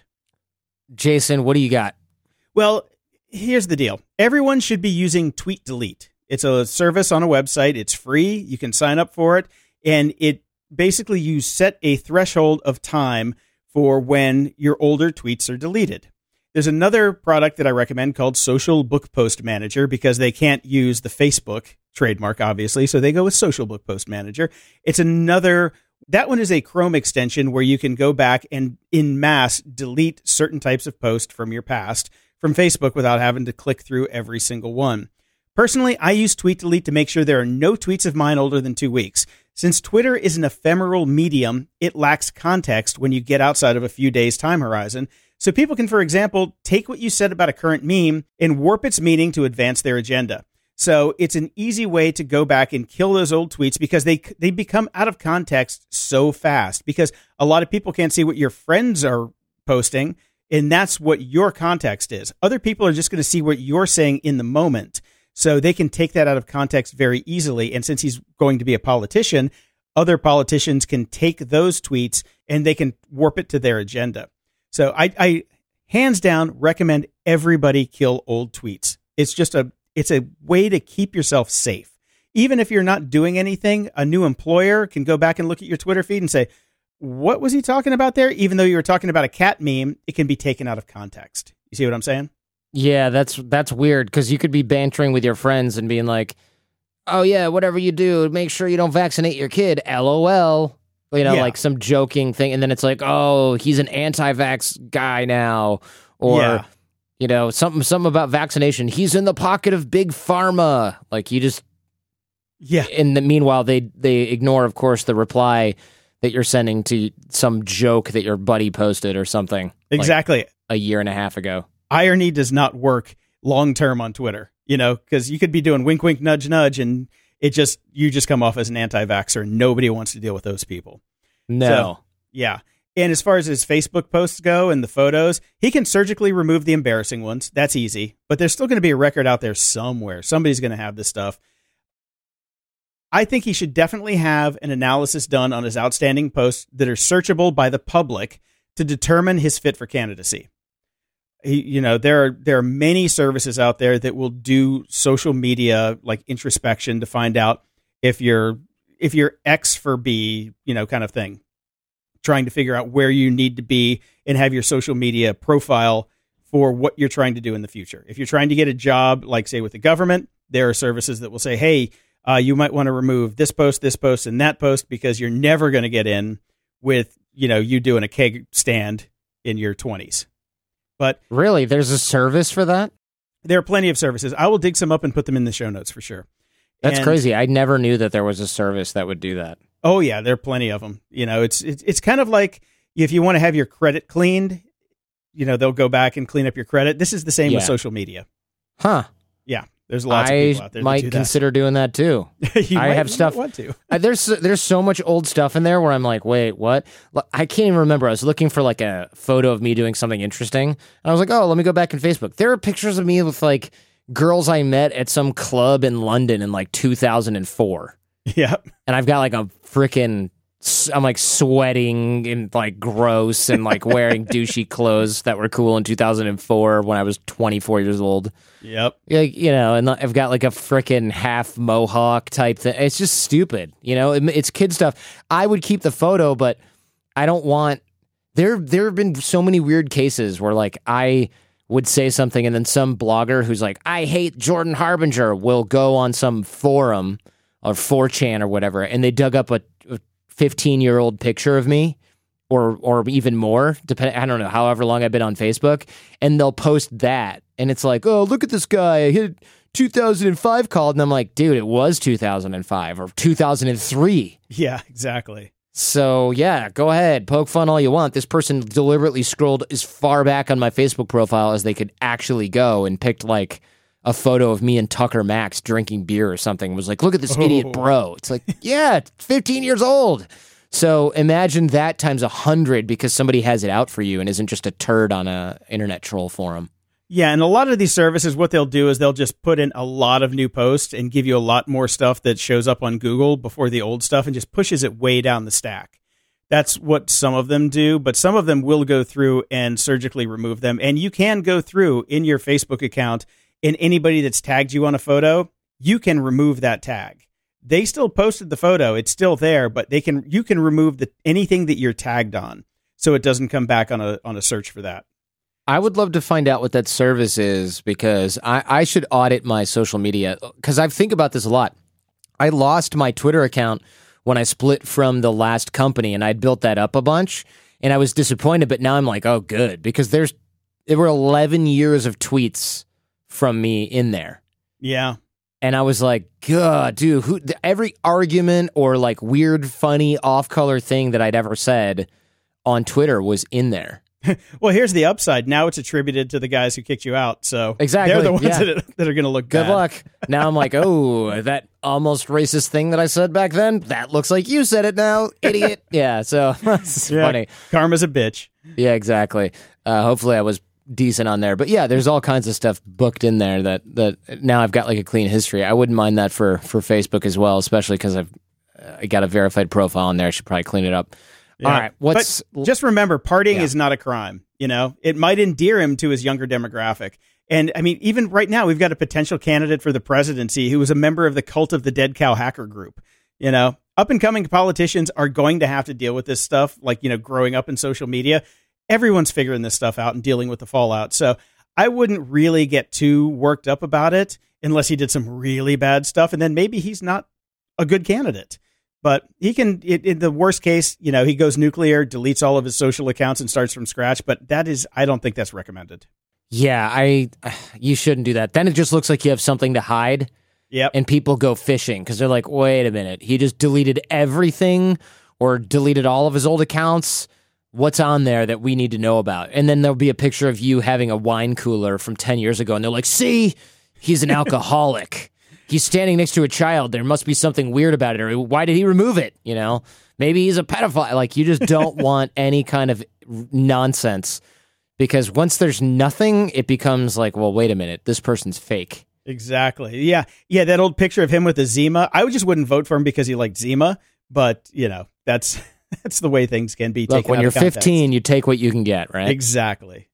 Jason, what do you got? Well, here's the deal. Everyone should be using Tweet Delete. It's a service on a website. It's free. You can sign up for it. And it basically, you set a threshold of time for when your older tweets are deleted. There's another product that I recommend called Social Book Post Manager because they can't use the Facebook trademark, obviously. So they go with Social Book Post Manager. That one is a Chrome extension where you can go back and en masse delete certain types of posts from your past from Facebook without having to click through every single one. Personally, I use Tweet Delete to make sure there are no tweets of mine older than 2 weeks. Since Twitter is an ephemeral medium, it lacks context when you get outside of a few days' time horizon. So people can, for example, take what you said about a current meme and warp its meaning to advance their agenda. So it's an easy way to go back and kill those old tweets because they become out of context so fast, because a lot of people can't see what your friends are posting, and that's what your context is. Other people are just going to see what you're saying in the moment. So they can take that out of context very easily. And since he's going to be a politician, other politicians can take those tweets and they can warp it to their agenda. So I hands down recommend everybody kill old tweets. It's a way to keep yourself safe. Even if you're not doing anything, a new employer can go back and look at your Twitter feed and say, what was he talking about there? Even though you were talking about a cat meme, it can be taken out of context. You see what I'm saying? Yeah, that's weird, because you could be bantering with your friends and being like, oh yeah, whatever you do, make sure you don't vaccinate your kid, LOL. You know, like some joking thing. And then it's like, oh, he's an anti-vax guy now. Or, you know, something about vaccination. He's in the pocket of big pharma. Like, you just... Yeah. In the meanwhile, they ignore, of course, the reply that you're sending to some joke that your buddy posted or something. Exactly. Like a year and a half ago. Irony does not work long-term on Twitter, you know, because you could be doing wink, wink, nudge, nudge, and you just come off as an anti-vaxxer. Nobody wants to deal with those people. No. So, yeah. And as far as his Facebook posts go and the photos, he can surgically remove the embarrassing ones. That's easy. But there's still going to be a record out there somewhere. Somebody's going to have this stuff. I think he should definitely have an analysis done on his outstanding posts that are searchable by the public to determine his fit for candidacy. There are many services out there that will do social media like introspection to find out if you're X for B, kind of thing. Trying to figure out where you need to be and have your social media profile for what you're trying to do in the future. If you're trying to get a job, like say with the government, there are services that will say, hey, you might want to remove this post, and that post, because you're never going to get in with, you doing a keg stand in your 20s. But really, there's a service for that? There are plenty of services. I will dig some up and put them in the show notes for sure. That's crazy. I never knew that there was a service that would do that. Oh yeah, there are plenty of them. It's kind of like if you want to have your credit cleaned, they'll go back and clean up your credit. This is the same with social media. Huh. Yeah. There's lots of people out there that might do that. consider doing that too. I have stuff. Want to. There's so much old stuff in there where I'm like, wait, what? I can't even remember. I was looking for like a photo of me doing something interesting, and I was like, oh, let me go back in Facebook. There are pictures of me with like girls I met at some club in London in like 2004. Yeah, and I've got like a freaking. I'm like sweating and like gross and like wearing douchey clothes that were cool in 2004 when I was 24 years old. Yep. Like, and I've got like a freaking half mohawk type thing. It's just stupid. It's kid stuff. I would keep the photo, but I don't want. There have been so many weird cases where like I would say something and then some blogger who's like, I hate Jordan Harbinger, will go on some forum or 4chan or whatever, and they dug up a 15-year-old picture of me or even more, depending, I don't know, however long I've been on Facebook, and they'll post that. And it's like, oh, look at this guy. I hit 2005 called. And I'm like, dude, it was 2005 or 2003. Yeah, exactly. So, yeah, go ahead. Poke fun all you want. This person deliberately scrolled as far back on my Facebook profile as they could actually go and picked like a photo of me and Tucker Max drinking beer or something. It was like, look at this idiot bro. It's like, yeah, 15 years old. So imagine that times 100 because somebody has it out for you and isn't just a turd on a internet troll forum. Yeah, and a lot of these services, what they'll do is they'll just put in a lot of new posts and give you a lot more stuff that shows up on Google before the old stuff and just pushes it way down the stack. That's what some of them do, but some of them will go through and surgically remove them. And you can go through in your Facebook account, and anybody that's tagged you on a photo, you can remove that tag. They still posted the photo. It's still there, but you can remove anything that you're tagged on so it doesn't come back on a search for that. I would love to find out what that service is because I should audit my social media because I think about this a lot. I lost my Twitter account when I split from the last company and I'd built that up a bunch and I was disappointed, but now I'm like, oh, good, because there were 11 years of tweets from me in there. Yeah. And I was like, God, dude, every argument or like weird, funny, off-color thing that I'd ever said on Twitter was in there. Well, here's the upside. Now it's attributed to the guys who kicked you out. So exactly. They're the ones that are going to look good bad. Good luck. Now I'm like, oh, that almost racist thing that I said back then, that looks like you said it now, idiot. Yeah, so it's funny. Karma's a bitch. Yeah, exactly. Hopefully I was decent on there. But yeah, there's all kinds of stuff booked in there that now I've got like a clean history. I wouldn't mind that for Facebook as well, especially because I got a verified profile in there. I should probably clean it up. Yeah. All right, but just remember, partying is not a crime. You know, it might endear him to his younger demographic. And I mean, even right now, we've got a potential candidate for the presidency who was a member of the Cult of the Dead Cow hacker group. You know, up and coming politicians are going to have to deal with this stuff, like, you know, growing up in social media. Everyone's figuring this stuff out and dealing with the fallout. So I wouldn't really get too worked up about it unless he did some really bad stuff. And then maybe he's not a good candidate. But he can, in the worst case, you know, he goes nuclear, deletes all of his social accounts and starts from scratch. But I don't think that's recommended. Yeah, you shouldn't do that. Then it just looks like you have something to hide. Yep. And people go fishing because they're like, wait a minute, he just deleted everything or deleted all of his old accounts. What's on there that we need to know about? And then there'll be a picture of you having a wine cooler from 10 years ago. And they're like, see, he's an alcoholic. He's standing next to a child. There must be something weird about it. Or why did he remove it? You know, maybe he's a pedophile. Like, you just don't want any kind of nonsense, because once there's nothing, it becomes like, well, wait a minute, this person's fake. Exactly. Yeah. Yeah. That old picture of him with the Zima. I just wouldn't vote for him because he liked Zima. But, you know, that's the way things can be. Look, when you're 15, you take what you can get, right? Exactly.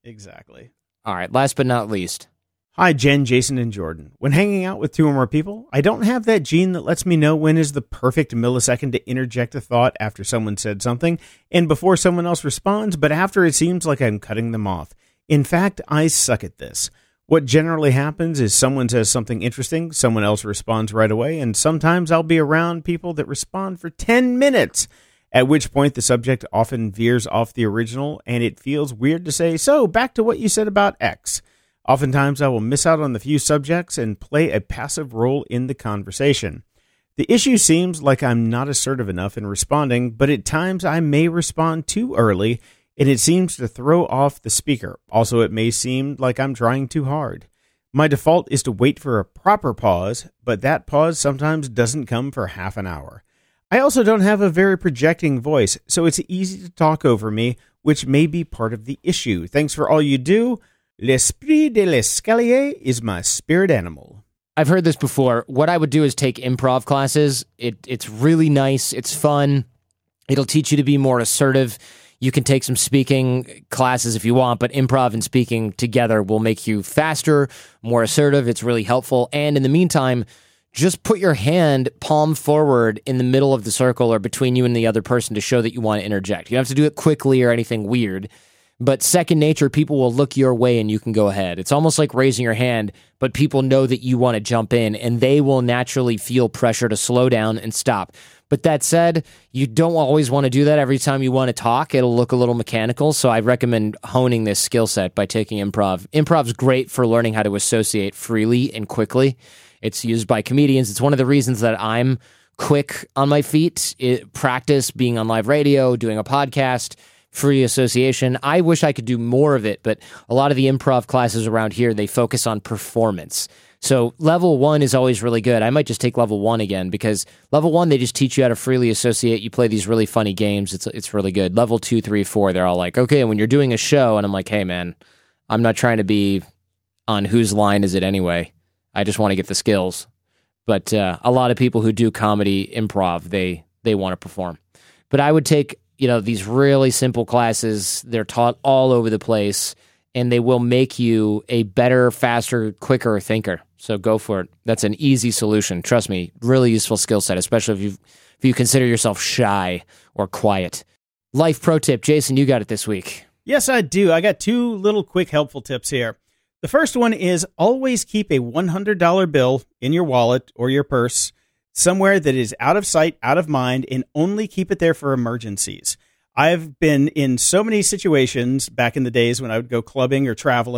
All right. Last but not least. Hi, Jen, Jason, and Jordan. When hanging out with two or more people, I don't have that gene that lets me know when is the perfect millisecond to interject a thought after someone said something and before someone else responds, but after it seems like I'm cutting them off. In fact, I suck at this. What generally happens is someone says something interesting, someone else responds right away, and sometimes I'll be around people that respond for 10 minutes, at which point the subject often veers off the original, and it feels weird to say, so back to what you said about X. Oftentimes, I will miss out on the few subjects and play a passive role in the conversation. The issue seems like I'm not assertive enough in responding, but at times I may respond too early, and it seems to throw off the speaker. Also, it may seem like I'm trying too hard. My default is to wait for a proper pause, but that pause sometimes doesn't come for half an hour. I also don't have a very projecting voice, so it's easy to talk over me, which may be part of the issue. Thanks for all you do. L'esprit de l'escalier is my spirit animal. I've heard this before. What I would do is take improv classes. It's really nice. It's fun. It'll teach you to be more assertive. You can take some speaking classes if you want, but improv and speaking together will make you faster, more assertive. It's really helpful. And in the meantime, just put your hand palm forward in the middle of the circle or between you and the other person to show that you want to interject. You don't have to do it quickly or anything weird. But second nature, people will look your way and you can go ahead. It's almost like raising your hand, but people know that you want to jump in and they will naturally feel pressure to slow down and stop. But that said, you don't always want to do that every time you want to talk. It'll look a little mechanical. So I recommend honing this skill set by taking improv. Improv's great for learning how to associate freely and quickly. It's used by comedians. It's one of the reasons that I'm quick on my feet. Practice being on live radio, doing a podcast, free association. I wish I could do more of it, but a lot of the improv classes around here, they focus on performance. So level 1 is always really good. I might just take level 1 again because level 1, they just teach you how to freely associate. You play these really funny games. It's really good. Level 2, 3, 4, they're all like, okay, when you're doing a show, and I'm like, hey man, I'm not trying to be on whose line is it anyway. I just want to get the skills. But a lot of people who do comedy improv, they want to perform. But I would take these really simple classes. They're taught all over the place, and they will make you a better, faster, quicker thinker. So go for it. That's an easy solution. Trust me, really useful skill set, especially if you consider yourself shy or quiet. Life pro tip, Jason, you got it this week. Yes, I do. I got 2 little quick helpful tips here. The first one is always keep a $100 bill in your wallet or your purse, somewhere that is out of sight, out of mind, and only keep it there for emergencies. I've been in so many situations back in the days when I would go clubbing or traveling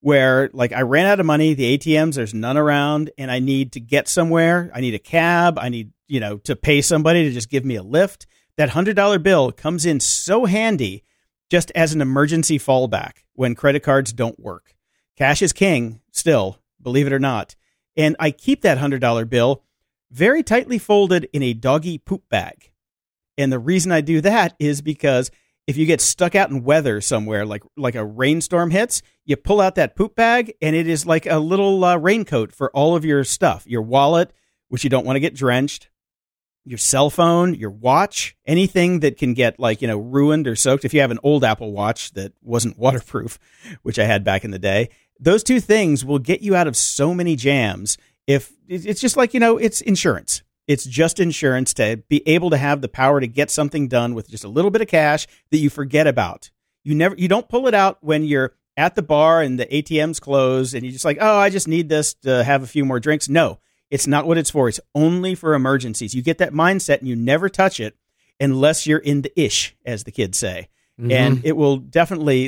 where like I ran out of money, the ATMs, there's none around, and I need to get somewhere. I need a cab. I need, to pay somebody to just give me a lift. That $100 bill comes in so handy just as an emergency fallback when credit cards don't work. Cash is king still, believe it or not. And I keep that $100 bill very tightly folded in a doggy poop bag. And the reason I do that is because if you get stuck out in weather somewhere, like a rainstorm hits, you pull out that poop bag, and it is like a little raincoat for all of your stuff. Your wallet, which you don't want to get drenched, your cell phone, your watch, anything that can get ruined or soaked. If you have an old Apple Watch that wasn't waterproof, which I had back in the day, those two things will get you out of so many jams. If it's just it's insurance. It's just insurance to be able to have the power to get something done with just a little bit of cash that you forget about. You don't pull it out when you're at the bar and the ATM's closed and you're just like, oh, I just need this to have a few more drinks. No, it's not what it's for. It's only for emergencies. You get that mindset and you never touch it unless you're in the ish, as the kids say. Mm-hmm. And it will definitely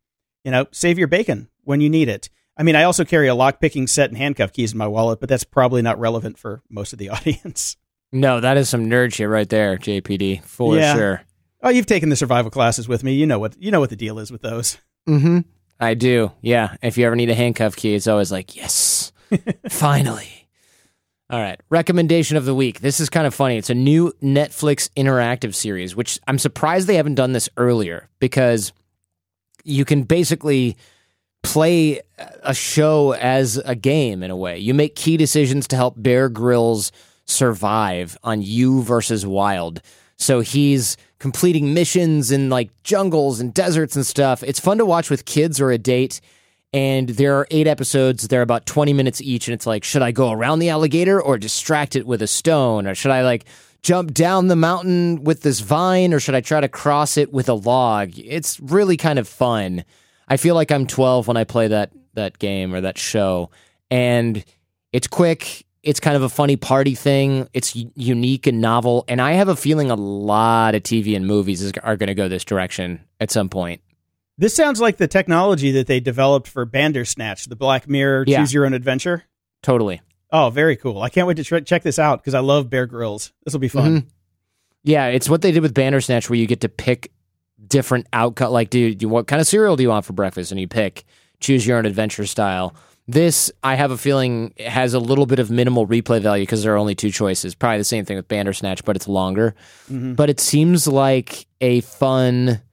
save your bacon when you need it. I mean, I also carry a lock-picking set and handcuff keys in my wallet, but that's probably not relevant for most of the audience. No, that is some nerd shit right there, JPD, for sure. Oh, you've taken the survival classes with me. You know what the deal is with those. Mm-hmm. I do, yeah. If you ever need a handcuff key, it's always like, yes, finally. All right, recommendation of the week. This is kind of funny. It's a new Netflix interactive series, which I'm surprised they haven't done this earlier, because you can basically play a show as a game in a way. You make key decisions to help Bear Grylls survive on You versus Wild. So he's completing missions in jungles and deserts and stuff. It's fun to watch with kids or a date. And there are 8 episodes. They're about 20 minutes each. And it's like, should I go around the alligator or distract it with a stone? Or should I jump down the mountain with this vine? Or should I try to cross it with a log? It's really kind of fun. I feel like I'm 12 when I play that game or that show, and it's quick. It's kind of a funny party thing. It's unique and novel, and I have a feeling a lot of TV and movies are going to go this direction at some point. This sounds like the technology that they developed for Bandersnatch, the Black Mirror Choose Your Own Adventure. Totally. Oh, very cool. I can't wait to check this out because I love Bear Grylls. This will be fun. Mm-hmm. Yeah, it's what they did with Bandersnatch, where you get to pick different outcome. Like, dude, what kind of cereal do you want for breakfast? And you pick Choose Your Own Adventure style. This, I have a feeling, has a little bit of minimal replay value because there are only 2 choices. Probably the same thing with Bandersnatch, but it's longer. Mm-hmm. But it seems like a fun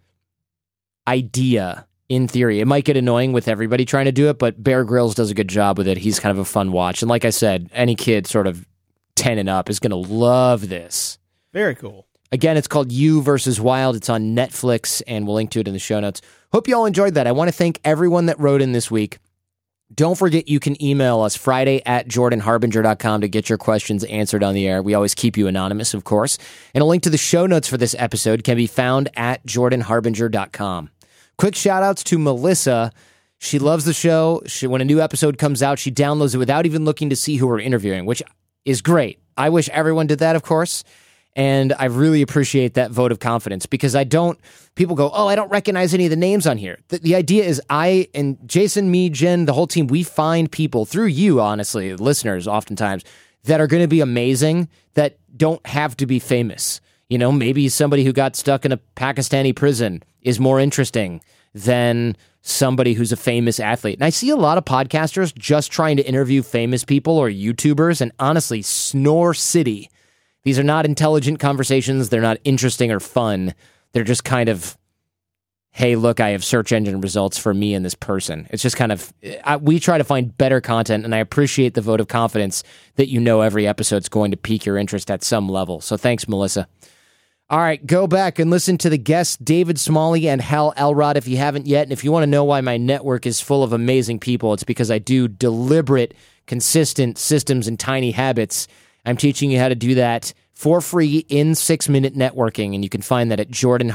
idea in theory. It might get annoying with everybody trying to do it, but Bear Grylls does a good job with it. He's kind of a fun watch. And like I said, any kid sort of 10 and up is going to love this. Very cool. Again, it's called You versus Wild. It's on Netflix, and we'll link to it in the show notes. Hope you all enjoyed that. I want to thank everyone that wrote in this week. Don't forget you can email us Friday@JordanHarbinger.com to get your questions answered on the air. We always keep you anonymous, of course. And a link to the show notes for this episode can be found at JordanHarbinger.com. Quick shout-outs to Melissa. She loves the show. When a new episode comes out, she downloads it without even looking to see who we're interviewing, which is great. I wish everyone did that, of course. And I really appreciate that vote of confidence, because people go, oh, I don't recognize any of the names on here. The idea is I and Jason, me, Jen, the whole team, we find people through you, honestly, listeners oftentimes, that are going to be amazing, that don't have to be famous. Maybe somebody who got stuck in a Pakistani prison is more interesting than somebody who's a famous athlete. And I see a lot of podcasters just trying to interview famous people or YouTubers, and honestly, snore city. These are not intelligent conversations. They're not interesting or fun. They're just kind of, hey, look, I have search engine results for me and this person. It's just kind of, we try to find better content, and I appreciate the vote of confidence that every episode's going to pique your interest at some level. So thanks, Melissa. All right, go back and listen to the guests, David Smalley and Hal Elrod, if you haven't yet. And if you want to know why my network is full of amazing people, it's because I do deliberate, consistent systems and tiny habits. I'm teaching you how to do that for free in 6-minute networking, and you can find that at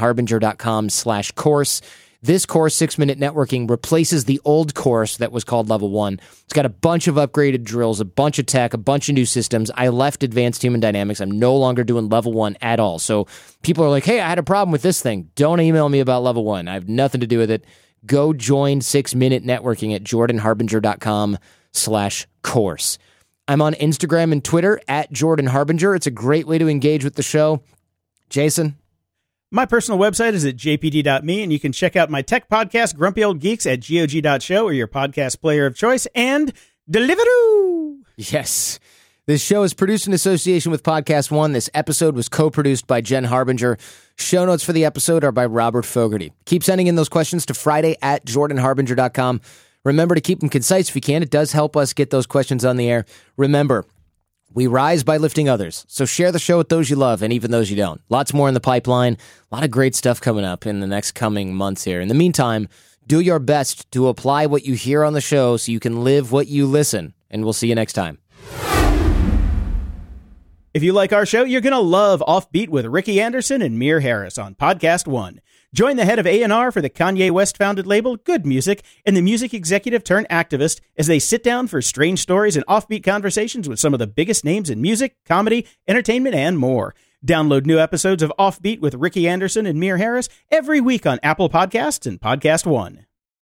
jordanharbinger.com/course. This course, 6-minute networking, replaces the old course that was called Level 1. It's got a bunch of upgraded drills, a bunch of tech, a bunch of new systems. I left Advanced Human Dynamics. I'm no longer doing Level 1 at all. So people are like, hey, I had a problem with this thing. Don't email me about Level 1. I have nothing to do with it. go join 6 Minute Networking at jordanharbinger.com/course. I'm on Instagram and Twitter at Jordan Harbinger. It's a great way to engage with the show. Jason? My personal website is at jpd.me, and you can check out my tech podcast, Grumpy Old Geeks, at gog.show or your podcast player of choice. And Deliveroo! Yes. This show is produced in association with Podcast One. This episode was co-produced by Jen Harbinger. Show notes for the episode are by Robert Fogarty. Keep sending in those questions to Friday at jordanharbinger.com. Remember to keep them concise if you can. It does help us get those questions on the air. Remember, we rise by lifting others. So share the show with those you love and even those you don't. Lots more in the pipeline. A lot of great stuff coming up in the next coming months here. In the meantime, do your best to apply what you hear on the show so you can live what you listen. And we'll see you next time. If you like our show, you're going to love Offbeat with Ricky Anderson and Mir Harris on Podcast One. Join the head of A&R for the Kanye West-founded label Good Music and the music executive turned activist as they sit down for strange stories and offbeat conversations with some of the biggest names in music, comedy, entertainment, and more. Download new episodes of Offbeat with Ricky Anderson and Mir Harris every week on Apple Podcasts and Podcast One.